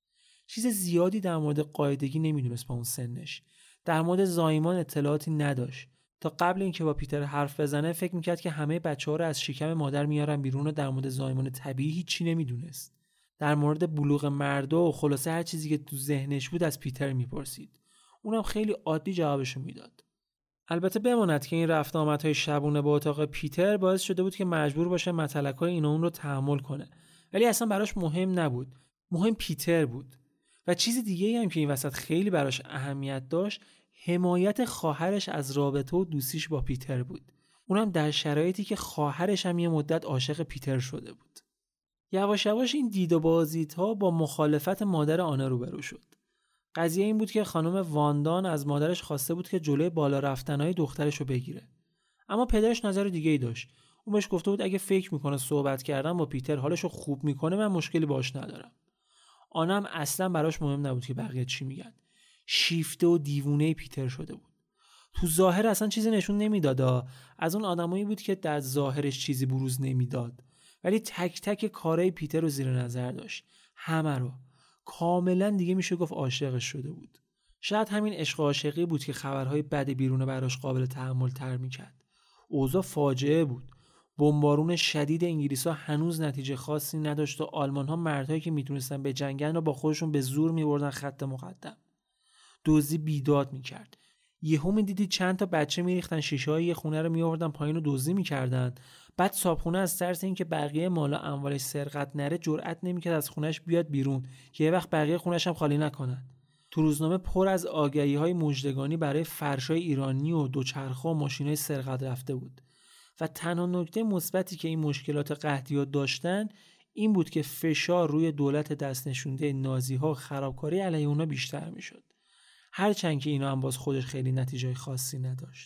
چیز زیادی در مورد قاعدگی نمیدونست با اون سنش. در مورد زایمان اطلاعاتی نداشت. تا قبل اینکه با پیتر حرف بزنه فکر میکرد که همه بچه‌ها رو از شکم مادر میارن بیرون و در مورد زایمان طبیعی هیچی نمیدونست. در مورد بلوغ مردا و خلاصه هر چیزی که تو ذهنش بود از پیتر میپرسید. اونم خیلی عادی جوابشو میداد. البته بماند که این رفت آمدهای شبونه با اتاق پیتر باعث شده بود که مجبور باشه متلکای این و اون رو تحمل کنه. ولی اصلا براش مهم نبود. مهم پیتر بود. و چیز دیگه‌ای هم که این وسط خیلی براش اهمیت داشت، حمایت خواهرش از رابطه و دوستیش با پیتر بود. اونم در شرایطی که خواهرش هم یه مدت عاشق پیتر شده بود. یواش یواش این دید و بازدیدها با مخالفت مادر آنه روبرو شد. قضیه این بود که خانم واندان از مادرش خواسته بود که جلوی بالا رفتنهای دخترش رو بگیره. اما پدرش نظر دیگه‌ای داشت. اون بهش گفته بود اگه فکر میکنه صحبت کردن با پیتر حالش رو خوب میکنه من مشکلی باش ندارم. آنم اصلا براش مهم نبود که بقیه چی میگن. شیفته و دیوونه پیتر شده بود. تو ظاهر اصلا چیزی نشون نمیداد. از اون آدمایی بود که در ظاهرش چیزی بروز نمیداد. ولی تک تک کارهای پیتر رو زیر نظر داشت. همه رو. کاملا دیگه میشه گفت عاشقش شده بود. شاید همین عشق و عاشقی بود که خبرهای بد بیرون براش قابل تحمل تر میکرد. اوضاع فاجعه بود. بمبارون شدید انگلیس‌ها هنوز نتیجه خاصی نداشت و آلمان‌ها مردهایی که میتونستن به جنگن رو با خودشون به زور میبردن خط مقدم. دزدی بیداد میکرد. یهو میدیدی چند تا بچه میریختن شیشه‌های یه خونه رو میآوردن پایین و دزدی میکردن. بعد صاحبخونه از ترس اینکه بقیه مالا اموالش سرقت نره جرئت نمیکرد از خونش بیاد بیرون که یه وقت بقیه خونش هم خالی نکنن. تو روزنامه پر از آگهی‌های مژدگانی برای فرشای ایرانی و دوچرخه و ماشینای سرقت رفته بود. و تنها نکته مثبتی که این مشکلات قحطی‌ها داشتن این بود که فشار روی دولت دست نشونده نازی‌ها خرابکاری علیه اونا بیشتر میشد. هرچند که اینا هم باز خودش خیلی نتیجه خاصی نداشت.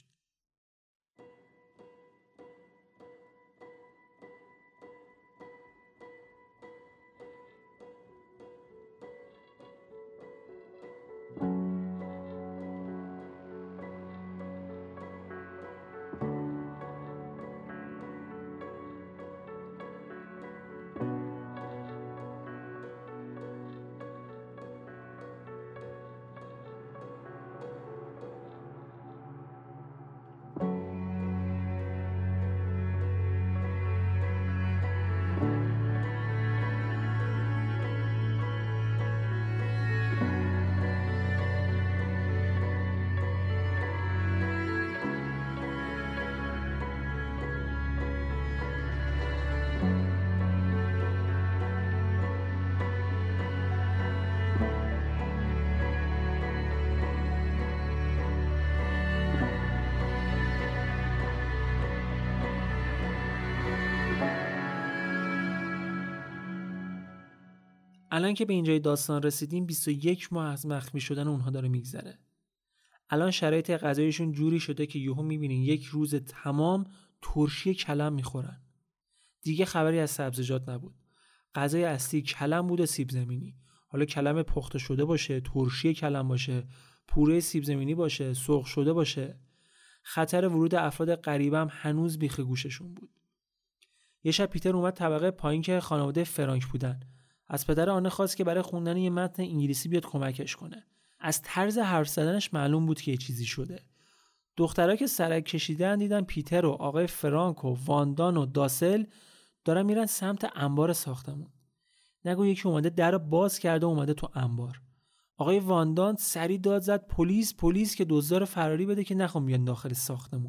الان که به اینجای داستان رسیدیم 21 ماه از مخفی شدن اونها داره میگذره. الان شرایط غذایشون جوری شده که یهو میبینین یک روز تمام ترشی کلم میخورن. دیگه خبری از سبزیجات نبود. غذای اصلی کلم بود و سیب زمینی. حالا کلم پخته شده باشه، ترشی کلم باشه، پوره سیب زمینی باشه، سرخ شده باشه. خطر ورود افراد غریبه هم هنوز بیخ گوششون بود. یه شب پیتر اومد طبقه پایین که خانواده فرانک بودن. از پدر آنه خواست که برای خوندن یه متن انگلیسی بیاد کمکش کنه. از طرز حرف زدنش معلوم بود که یه چیزی شده. دخترها که سرک کشیدن دیدن پیتر و آقای فرانک و واندان و داسل دارن میرن سمت انبار ساختمون. نگو یکی اومده در باز کرده و اومده تو انبار. آقای واندان سری داد زد پلیس که دزدار فراری بده که نخوام بیان داخل ساختمون.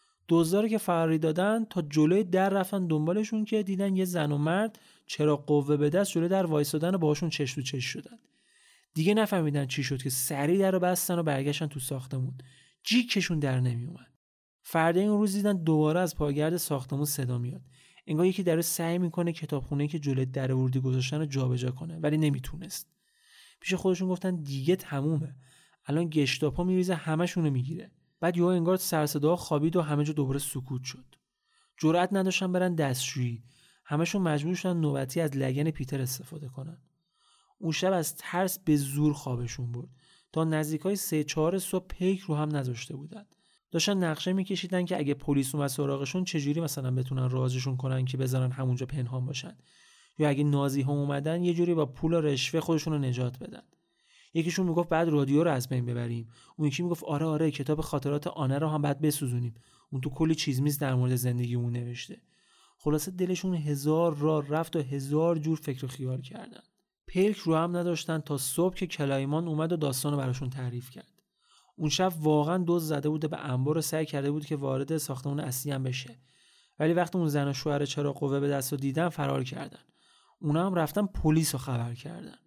دزدار که فراری دادن تا جلوی در رفتن دنبالشون که دیدن یه زن و مرد چرا قوه به دست جلوی در وایسادن و باهاشون چش تو چش شدن. دیگه نفهمیدن چی شد که سری درو بستن و برگشتن تو ساختمون. جیکشون در نمی اومد. فردا این روز دیدن دوباره از پاگرد ساختمون صدا میاد. انگار یکی داره سعی میکنه کتابخونه که جلوی در ورودی گذاشتن رو جابجا کنه ولی نمیتونست. پیش خودشون گفتن دیگه تمومه. الان گشتاپا میریزه همشونو میگیره. بعد یهو انگار سر صدا خوابید و همه جا دوباره سکوت شد. جرئت نداشتن برن دستشویی. همشون مجبور شدن نوبتی از لگن پیتر استفاده کنن. اون شب از ترس به زور خوابشون برد. تا نزدیکای 3-4 صبح پیک رو هم نذاشته بودن. داشتن نقشه میکشیدن که اگه پلیس اومد سراغشون چجوری مثلا بتونن رازشون کنن که بذارن همونجا پنهان باشن. یا اگه نازی ها اومدن یه جوری با پول و رشوه خودشون رو نجات بدن. یکیشون میگفت بعد رادیو رو از بین ببریم. اون یکی میگفت آره کتاب خاطرات آنه رو هم بعد بسوزونیم. اون تو کلی چیز میز در مورد زندگیمون نوشته. خلاصه دلشون 1000 راه رفت و 1000 جور فکر و خیال کردن. پلک رو هم نداشتن تا صبح که کلایمان اومد و داستانو براشون تعریف کرد. اون شب واقعا دزد زده بود به انبار و سعی کرده بود که وارد ساختمان اصلی هم بشه. ولی وقتی اون زن و شوهر چرا قوه به دست رو دیدن فرار کردن. اونا هم رفتن پلیس رو خبر کردن.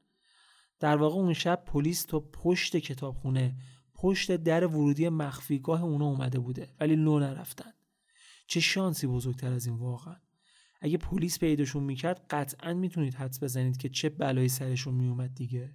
در واقع اون شب پلیس تا پشت کتابخونه، پشت در ورودی مخفیگاه اونا اومده بوده ولی لو نرفتن. چه شانسی بزرگتر از این واقعا. اگه پلیس پیداشون میکرد قطعاً میتونید حدس بزنید که چه بلایی سرشون میومد دیگه.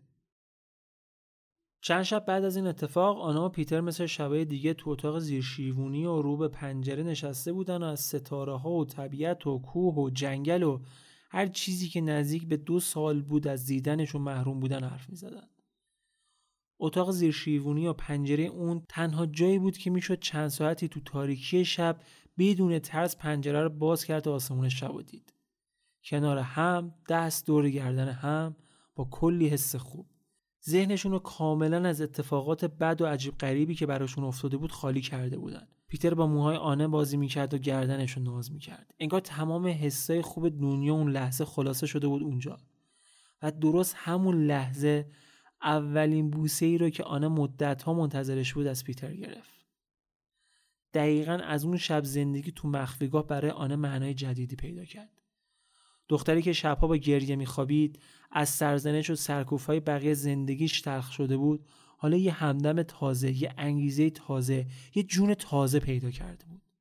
چند شب بعد از این اتفاق آنا و پیتر مثل شبای دیگه تو اتاق زیرشیوونی و رو به پنجره نشسته بودن و از ستاره ها و طبیعت و کوه و جنگل و هر چیزی که نزدیک به 2 سال بود از دیدنشون محروم بودن حرف میزدن. اتاق زیرشیوونی و پنجره اون تنها جایی بود که میشد چند ساعتی تو تاریکی شب بدون ترس پنجره رو باز کرد و آسمون شب دید. کنار هم، دست دور گردن هم، با کلی حس خوب. ذهنشون رو کاملا از اتفاقات بد و عجیب غریبی که براشون افتاده بود خالی کرده بودن. پیتر با موهای آنه بازی میکرد و گردنشون ناز میکرد. انگار تمام حسای خوب دنیا اون لحظه خلاصه شده بود اونجا. و درست همون لحظه اولین بوسه ای رو که آنه مدت‌ها منتظرش بود از پیتر گرفت. دقیقاً از اون شب زندگی تو مخفیگاه برای آنه معنای جدیدی پیدا کرد. دختری که شبها با گریه میخوابید، از سرزنش و سرکوفهای بقیه زندگیش تلخ شده بود، حالا یه همدم تازه، یه انگیزه تازه، یه جون تازه پیدا کرده بود.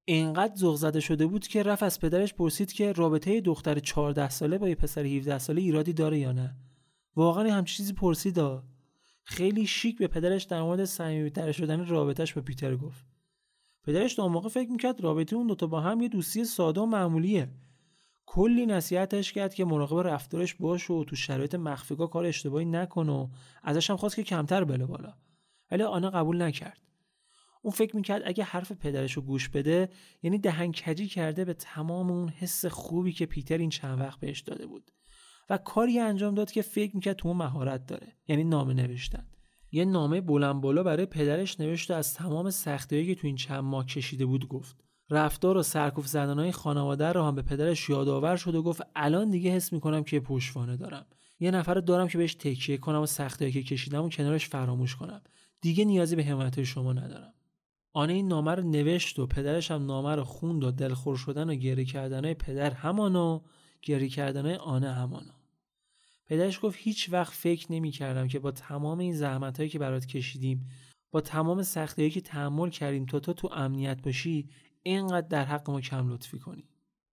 اینقدر ذوق زده شده بود که رفت از پدرش پرسید که رابطه دختر 14 ساله با یه پسر 17 ساله ایرادی داره یا نه. واقعا همچین چیزی پرسید. خیلی شیک به پدرش در مورد صمیمیت‌تر شدن رابطه‌اش با پیتر گفت. پدرش تا اون موقع فکر می‌کرد رابطه اون دوتا با هم یه دوستی ساده و معمولیه. کلی نصیحتش کرد که مراقب رفتارش باشه و تو شرایط مخفیگاه کار اشتباهی نکنه و ازش هم خواست که کمتر بله بالا. ولی آنا قبول نکرد. اون فکر می‌کرد اگه حرف پدرشو گوش بده یعنی دهنکجی کرده به تمام اون حس خوبی که پیتر این چند وقت بهش داده بود و کاری انجام داد که فکر می‌کرد تو مهارت داره، یعنی نامه نوشتن. یه نامه بلند بالا برای پدرش نوشت و از تمام سختی‌هایی که تو این چند ماه کشیده بود گفت. رفتار و سرکوف زدن‌های خانواده رو هم به پدرش یادآور شد و گفت الان دیگه حس می‌کنم که پشتوانه دارم. یه نفر دارم که بهش تکیه کنم و سختی‌هایی که کشیدم و کنارش فراموش کنم. دیگه نیازی به حمایت شما ندارم. آنه این نامه رو نوشت و پدرش هم نامه رو خوند و دلخور شدن و گریه کردن‌های پدر همانو، گریه کردن‌های آنه همانو. پدرش گفت هیچ وقت فکر نمی‌کردم که با تمام این زحمتایی که برات کشیدیم، با تمام سختی‌هایی که تحمل کردیم تا تو امنیت باشی، اینقدر در حق ما کم لطفی کنی.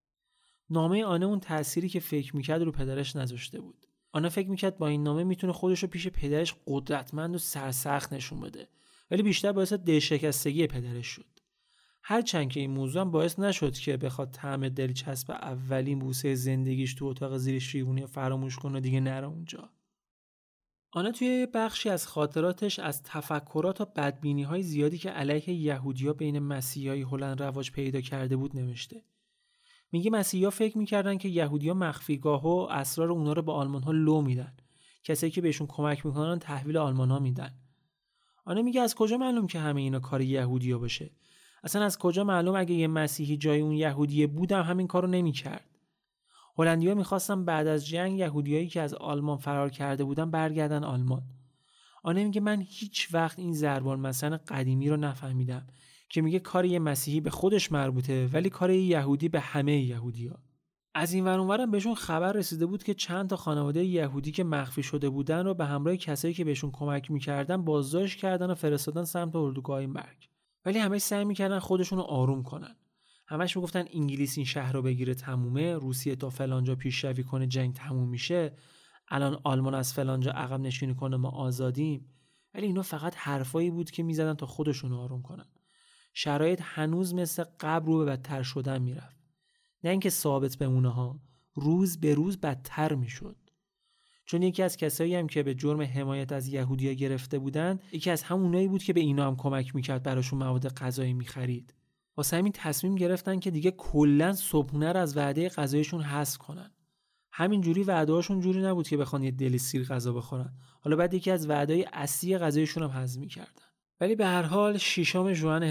نامه آنه اون تأثیری که فکر می‌کرد رو پدرش نذاشته بود. آنه فکر می‌کرد با این نامه میتونه خودش رو پیش پدرش قدرتمند و سرسخت نشون بده، ولی بیشتر باعث دلشکستگی پدرش شد. هرچند که این موضوع هم باعث نشد که بخواد طعم دلچسب اولین بوسه زندگیش تو اتاق زیر شیروانی فراموش کنه و دیگه نره اونجا. آنها توی بخشی از خاطراتش از تفکرات و بدبینی‌های زیادی که علیه یهودی‌ها بین مسیحیای هلند رواج پیدا کرده بود نوشته. میگه مسیحی‌ها فکر می‌کردن که یهودی‌ها مخفیگاه و اسرار اونا رو به آلمان‌ها لو میدن. کسایی که بهشون کمک می‌کنن تحویل آلمان‌ها میدن. آنها میگه از کجا معلوم که همه اینا کار یهودی‌ها باشه؟ اصلا از کجا معلوم اگه یه مسیحی جای اون یهودیه بودم همین کارو نمی‌کرد؟ هلندی‌ها می‌خواستن بعد از جنگ یهودیایی که از آلمان فرار کرده بودن برگردن آلمان. آنه میگه من هیچ وقت این ضربان مثلا قدیمی رو نفهمیدم که میگه کار یه مسیحی به خودش مربوطه ولی کار یه یهودی به همه یهودی‌ها. از این ور اونورم بهشون خبر رسیده بود که چند تا خانواده یهودی که مخفی شده بودن رو به همراه کسایی که بهشون کمک می‌کردن بازداشت کردن و فرستادن سمت اردوگاه مرگ. ولی همه سعی می‌کردن خودشون رو آروم کنن. همش میگفتن انگلیس این شهر رو بگیره تمومه، روسیه تا فلانجا پیشروی کنه جنگ تموم میشه، الان آلمان از فلانجا عقب نشینی کنه ما آزادیم. ولی اینا فقط حرفایی بود که میزدن تا خودشون رو آروم کنن. شرایط هنوز مثل قبل رو به بدتر شدن میرفت. نه اینکه ثابت بمونه ها، روز به روز بدتر میشد. چون یکی از کسایی هم که به جرم حمایت از یهودی‌ها گرفته بودن، یکی از همونایی بود که به اینا هم کمک میکرد براشون مواد غذایی میخرید. واسه همین تصمیم گرفتن که دیگه کلاً صبحونه رو از وعده غذایشون حذف کنن. همین جوری وعده‌هاشون جوری نبود که بخوان یه دلی سیر غذا بخورن. حالا بعد یکی از وعده‌های اصلی غذایشون هم حذف می‌کردن. ولی به هر حال 6 ژوئن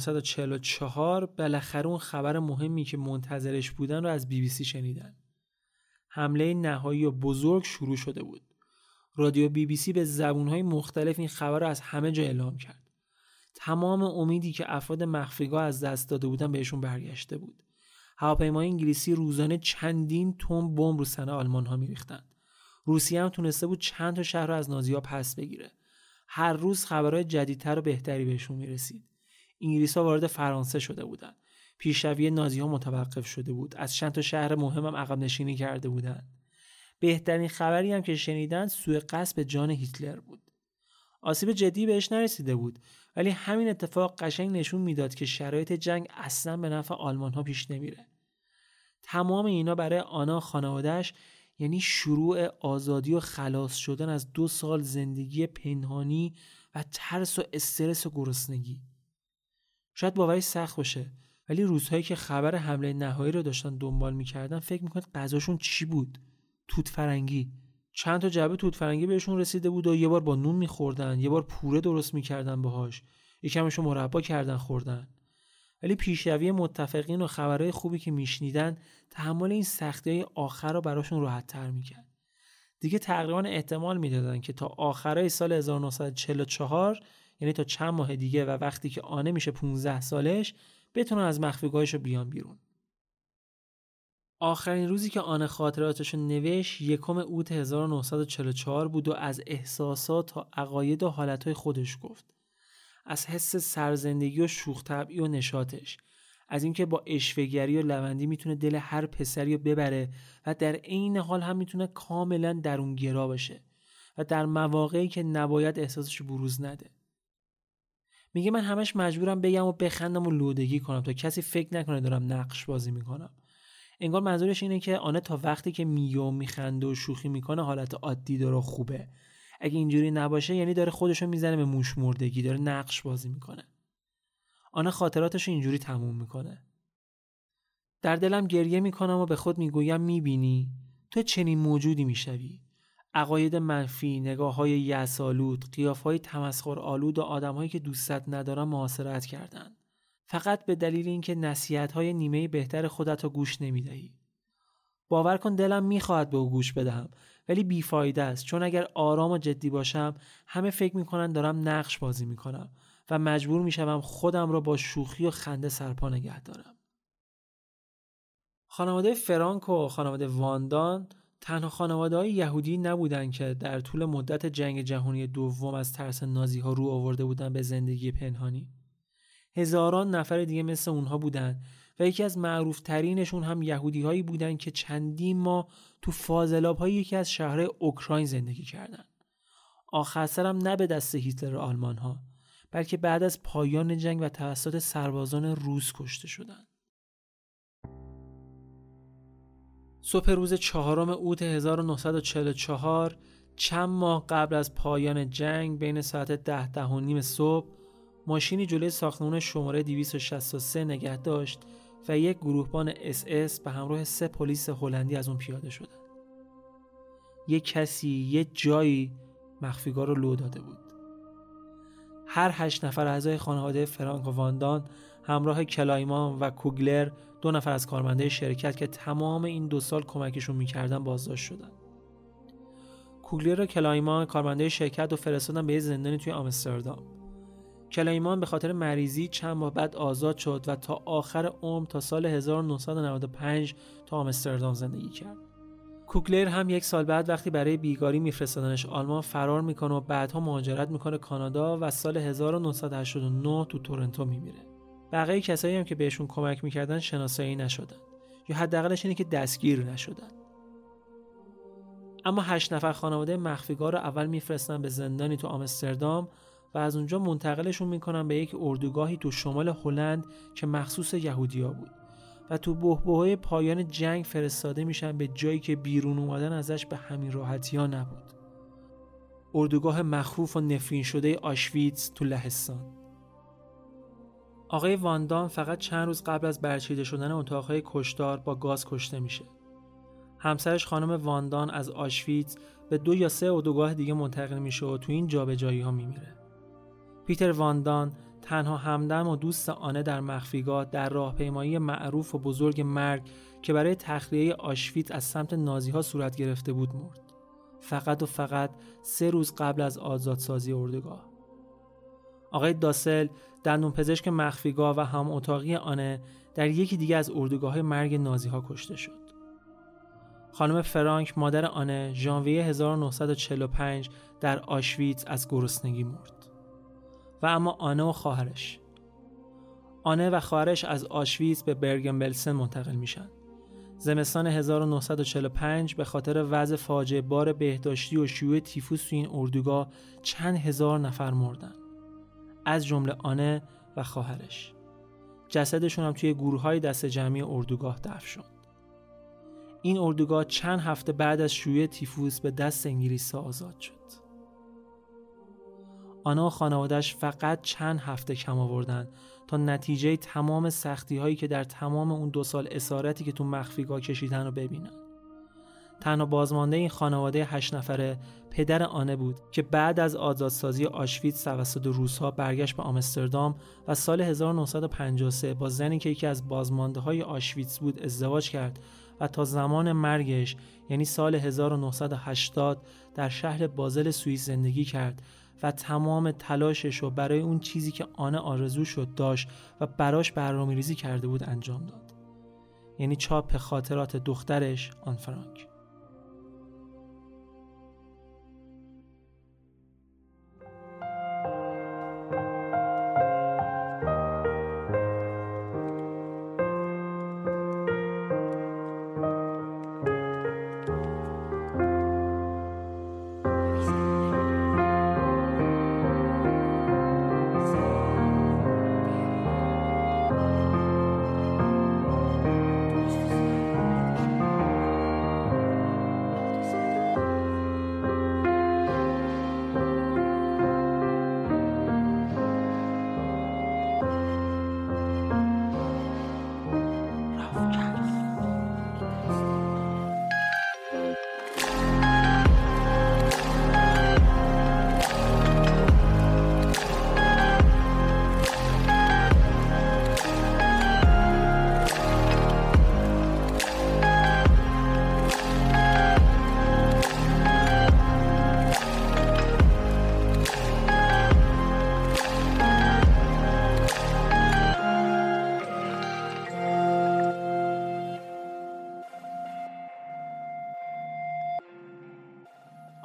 1944 بالاخره اون خبر مهمی که منتظرش بودن رو از BBC شنیدن. حمله نهایی و بزرگ شروع شده بود. رادیو BBC به زبون‌های مختلف این خبر رو از همه جا اعلام کرد. تمام امیدی که افراد مخفیگاه از دست داده بودن بهشون برگشته بود. هواپیمای انگلیسی روزانه چندین تن بمب رو سر آلمان‌ها می‌ریختن. روسیه هم تونسته بود چند تا شهر رو از نازی‌ها پس بگیره. هر روز خبرهای جدیدتر و بهتری بهشون می‌رسید. انگلیس‌ها وارد فرانسه شده بودن. پیشروی نازی‌ها متوقف شده بود. از چند تا شهر مهم هم عقب نشینی کرده بودن. بهترین خبری هم که شنیدن سوء قصد به جان هیتلر بود. آسیب جدی بهش نرسیده بود، ولی همین اتفاق قشنگ نشون میداد که شرایط جنگ اصلا به نفع آلمان‌ها پیش نمیره. تمام اینا برای آنا خانواده‌اش یعنی شروع آزادی و خلاص شدن از 2 سال زندگی پنهانی و ترس و استرس و گرسنگی. شاید باورش سخت باشه، ولی روزهایی که خبر حمله نهایی رو داشتن دنبال می‌کردن فکر می‌کنن غذاشون چی بود؟ توت فرنگی. چند تا جعبه توت فرنگی بهشون رسیده بود و یه بار با نون می‌خوردن، یه بار پوره درست می‌کردن باهاش، یکمشو مربا کردن خوردن. ولی پیشروی متفقین و خبرهای خوبی که میشنیدن تحمل این سختی‌های آخر رو براشون راحت‌تر می‌کرد. دیگه تقریبا احتمال میدادن که تا آخرای سال 1944 یعنی تا چند ماه دیگه و وقتی که آنه میشه 15 سالش بتونن از مخفیگاهش بیان بیرون. آخرین روزی که آنه خاطراتشو نوشت 1 اوت 1944 بود و از احساسات و عقاید و حالتهای خودش گفت. از حس سرزندگی و شوخ طبعی و نشاطش، از اینکه با اشوه‌گری و لوندی میتونه دل هر پسری رو ببره و در عین حال هم میتونه کاملا درونگرا باشه و در مواقعی که نباید احساسش بروز نده. میگه من همش مجبورم بگم و بخندم و لودگی کنم تا کسی فکر نکنه دارم نقش بازی میکنم. انگار منظورش اینه که آنه تا وقتی که میگه و میخنده و شوخی میکنه حالت عادی داره خوبه. اگه اینجوری نباشه یعنی داره خودشو میزنه به موش مردگی، داره نقش بازی میکنه. آنه خاطراتشو اینجوری تموم میکنه. در دلم گریه میکنم و به خود میگویم میبینی تو چنین موجودی میشوی. عقاید منفی، نگاه‌های یأس‌آلود، قیافه‌های تمسخرآلود و آدم‌هایی که دوستت ندارن محاصرت کردن. فقط به دلیل اینکه نصیحت‌های نیمه بهتر خودت رو گوش نمیدهی. باور کن دلم میخواهد به او گوش بدهم ولی بیفایده است، چون اگر آرام و جدی باشم همه فکر میکنن دارم نقش بازی میکنم و مجبور میشم خودم را با شوخی و خنده سرپا نگه دارم. خانواده فرانک و خانواده واندان تنها خانواده‌های یهودی نبودن که در طول مدت جنگ جهانی دوم از ترس نازی‌ها رو آورده بودن به زندگی پنهانی. هزاران نفر دیگه مثل اونها بودن و یکی از معروف‌ترینشون هم یهودی‌هایی بودن که چندین ماه تو فاضلاب‌های یکی از شهرهای اوکراین زندگی کردن. آخر سرم نه به دست هیتلر و آلمان‌ها، بلکه بعد از پایان جنگ و توسط سربازان روس کشته شدند. صبح روز 4 اوت 1944 چند ماه قبل از پایان جنگ بین ساعت 10-10:30 صبح ماشینی جلوی ساختمان شماره 263 نگه داشت و یک گروهبان SS به همراه 3 پلیس هلندی از اون پیاده شدند. یک کسی یک جایی مخفیگاه رو لو داده بود. هر 8 نفر اعضای خانواده فرانک و واندان همراه کلایمان و کوگلر 2 نفر از کارمندای شرکت که تمام این 2 سال کمکشون میکردن بازداشت شدن. کوگلر و کلایمان کارمندای شرکت رو فرستادن به یه زندانی توی آمستردام. کلایمان به خاطر مریضی چند ماه بعد آزاد شد و تا آخر عمر تا سال 1995 تا آمستردام زندگی کرد. کوگلر هم 1 سال بعد وقتی برای بیگاری میفرستادنش آلمان فرار میکنه و بعدها مهاجرت میکنه کانادا و سال 1989 تو تورنتو میمیره. بقیه کسایی هم که بهشون کمک میکردن شناسایی نشدن یا حداقلش اینه که دستگیر نشدن. اما 8 نفر خانواده مخفیگاه رو اول میفرستن به زندانی تو آمستردام و از اونجا منتقلشون میکنن به یک اردوگاهی تو شمال هلند که مخصوص یهودیا بود و تو بحبوحه پایان جنگ فرستاده میشن به جایی که بیرون اومدن ازش به همین راحتی‌ها نبود. اردوگاه مخوف و نفرین شده آشویتز تو لهستان. آقای واندان فقط چند روز قبل از برچیده شدن اتاقهای کشتار با گاز کشته میشه. همسرش خانم واندان از آشویتز به 2 یا 3 اردوگاه دیگه منتقل میشه و تو این جابجایی‌ها میمیره. پیتر واندان تنها همدم و دوست آنه در مخفیگاه در راهپیمایی معروف و بزرگ مرگ که برای تخلیه آشویتز از سمت نازی‌ها صورت گرفته بود مرد. فقط و فقط 3 روز قبل از آزادسازی اردوگاه. آقای داسل دندونپزشک مخفیگاه و هم اتاقی آنه در یکی دیگه از اردوگاه‌های مرگ نازی‌ها کشته شد. خانم فرانک مادر آنه ژانویه 1945 در آشویتز از گرسنگی مرد. و اما آنه و خواهرش. آنه و خواهرش از آشویتز به برگن بلسن منتقل میشن. زمستان 1945 به خاطر وضع فاجعه بار بهداشتی و شیوع تیفوس تو این اردوگاه چند هزار نفر مردن. از جمله آنه و خواهرش. جسدشون هم توی گروه‌های دست جمعی اردوگاه دفن شد. این اردوگاه چند هفته بعد از شیوع تیفوس به دست انگلیس‌ها آزاد شد. آنها و خانواده‌اش فقط چند هفته کم آوردن تا نتیجه تمام سختی‌هایی که در تمام اون 2 سال اسارتی که تو مخفیگاه کشیدن رو ببینن. تنها بازمانده این خانواده 8 نفره پدر آنه بود که بعد از آزادسازی آشویتز توسط روس‌ها برگشت به آمستردام و سال 1953 با زنی که یکی از بازمانده‌های آشویتز بود ازدواج کرد و تا زمان مرگش یعنی سال 1980 در شهر بازل سوئیس زندگی کرد و تمام تلاشش رو برای اون چیزی که آنه آرزو شد داشت و براش برنامه‌ریزی کرده بود انجام داد. یعنی چاپ خاطرات دخترش آن فرانک.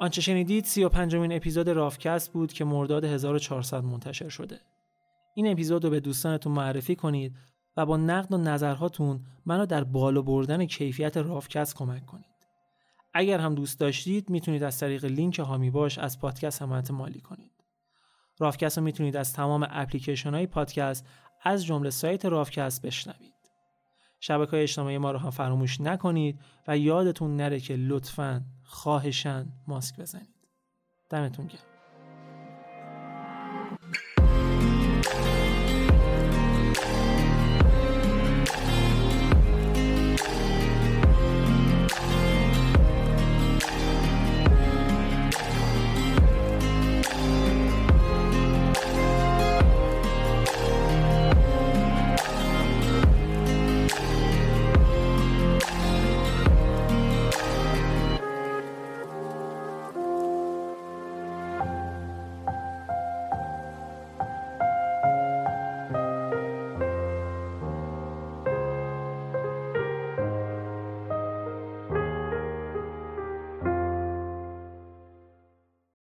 آنچه شنیدید 35مین اپیزود رافکست بود که مرداد 1400 منتشر شده. این اپیزود رو به دوستانتون معرفی کنید و با نقد و نظرهاتون منو در بالا بردن کیفیت رافکست کمک کنید. اگر هم دوست داشتید میتونید از طریق لینک هامی باش از پادکست حمایت مالی کنید. رافکست رو میتونید از تمام اپلیکیشن های پادکست از جمله سایت رافکست بشنوید. شبکه‌های اجتماعی ما رو هم فراموش نکنید و یادتون نره که لطفاً خواهشاً ماسک بزنید. دمتون گرم.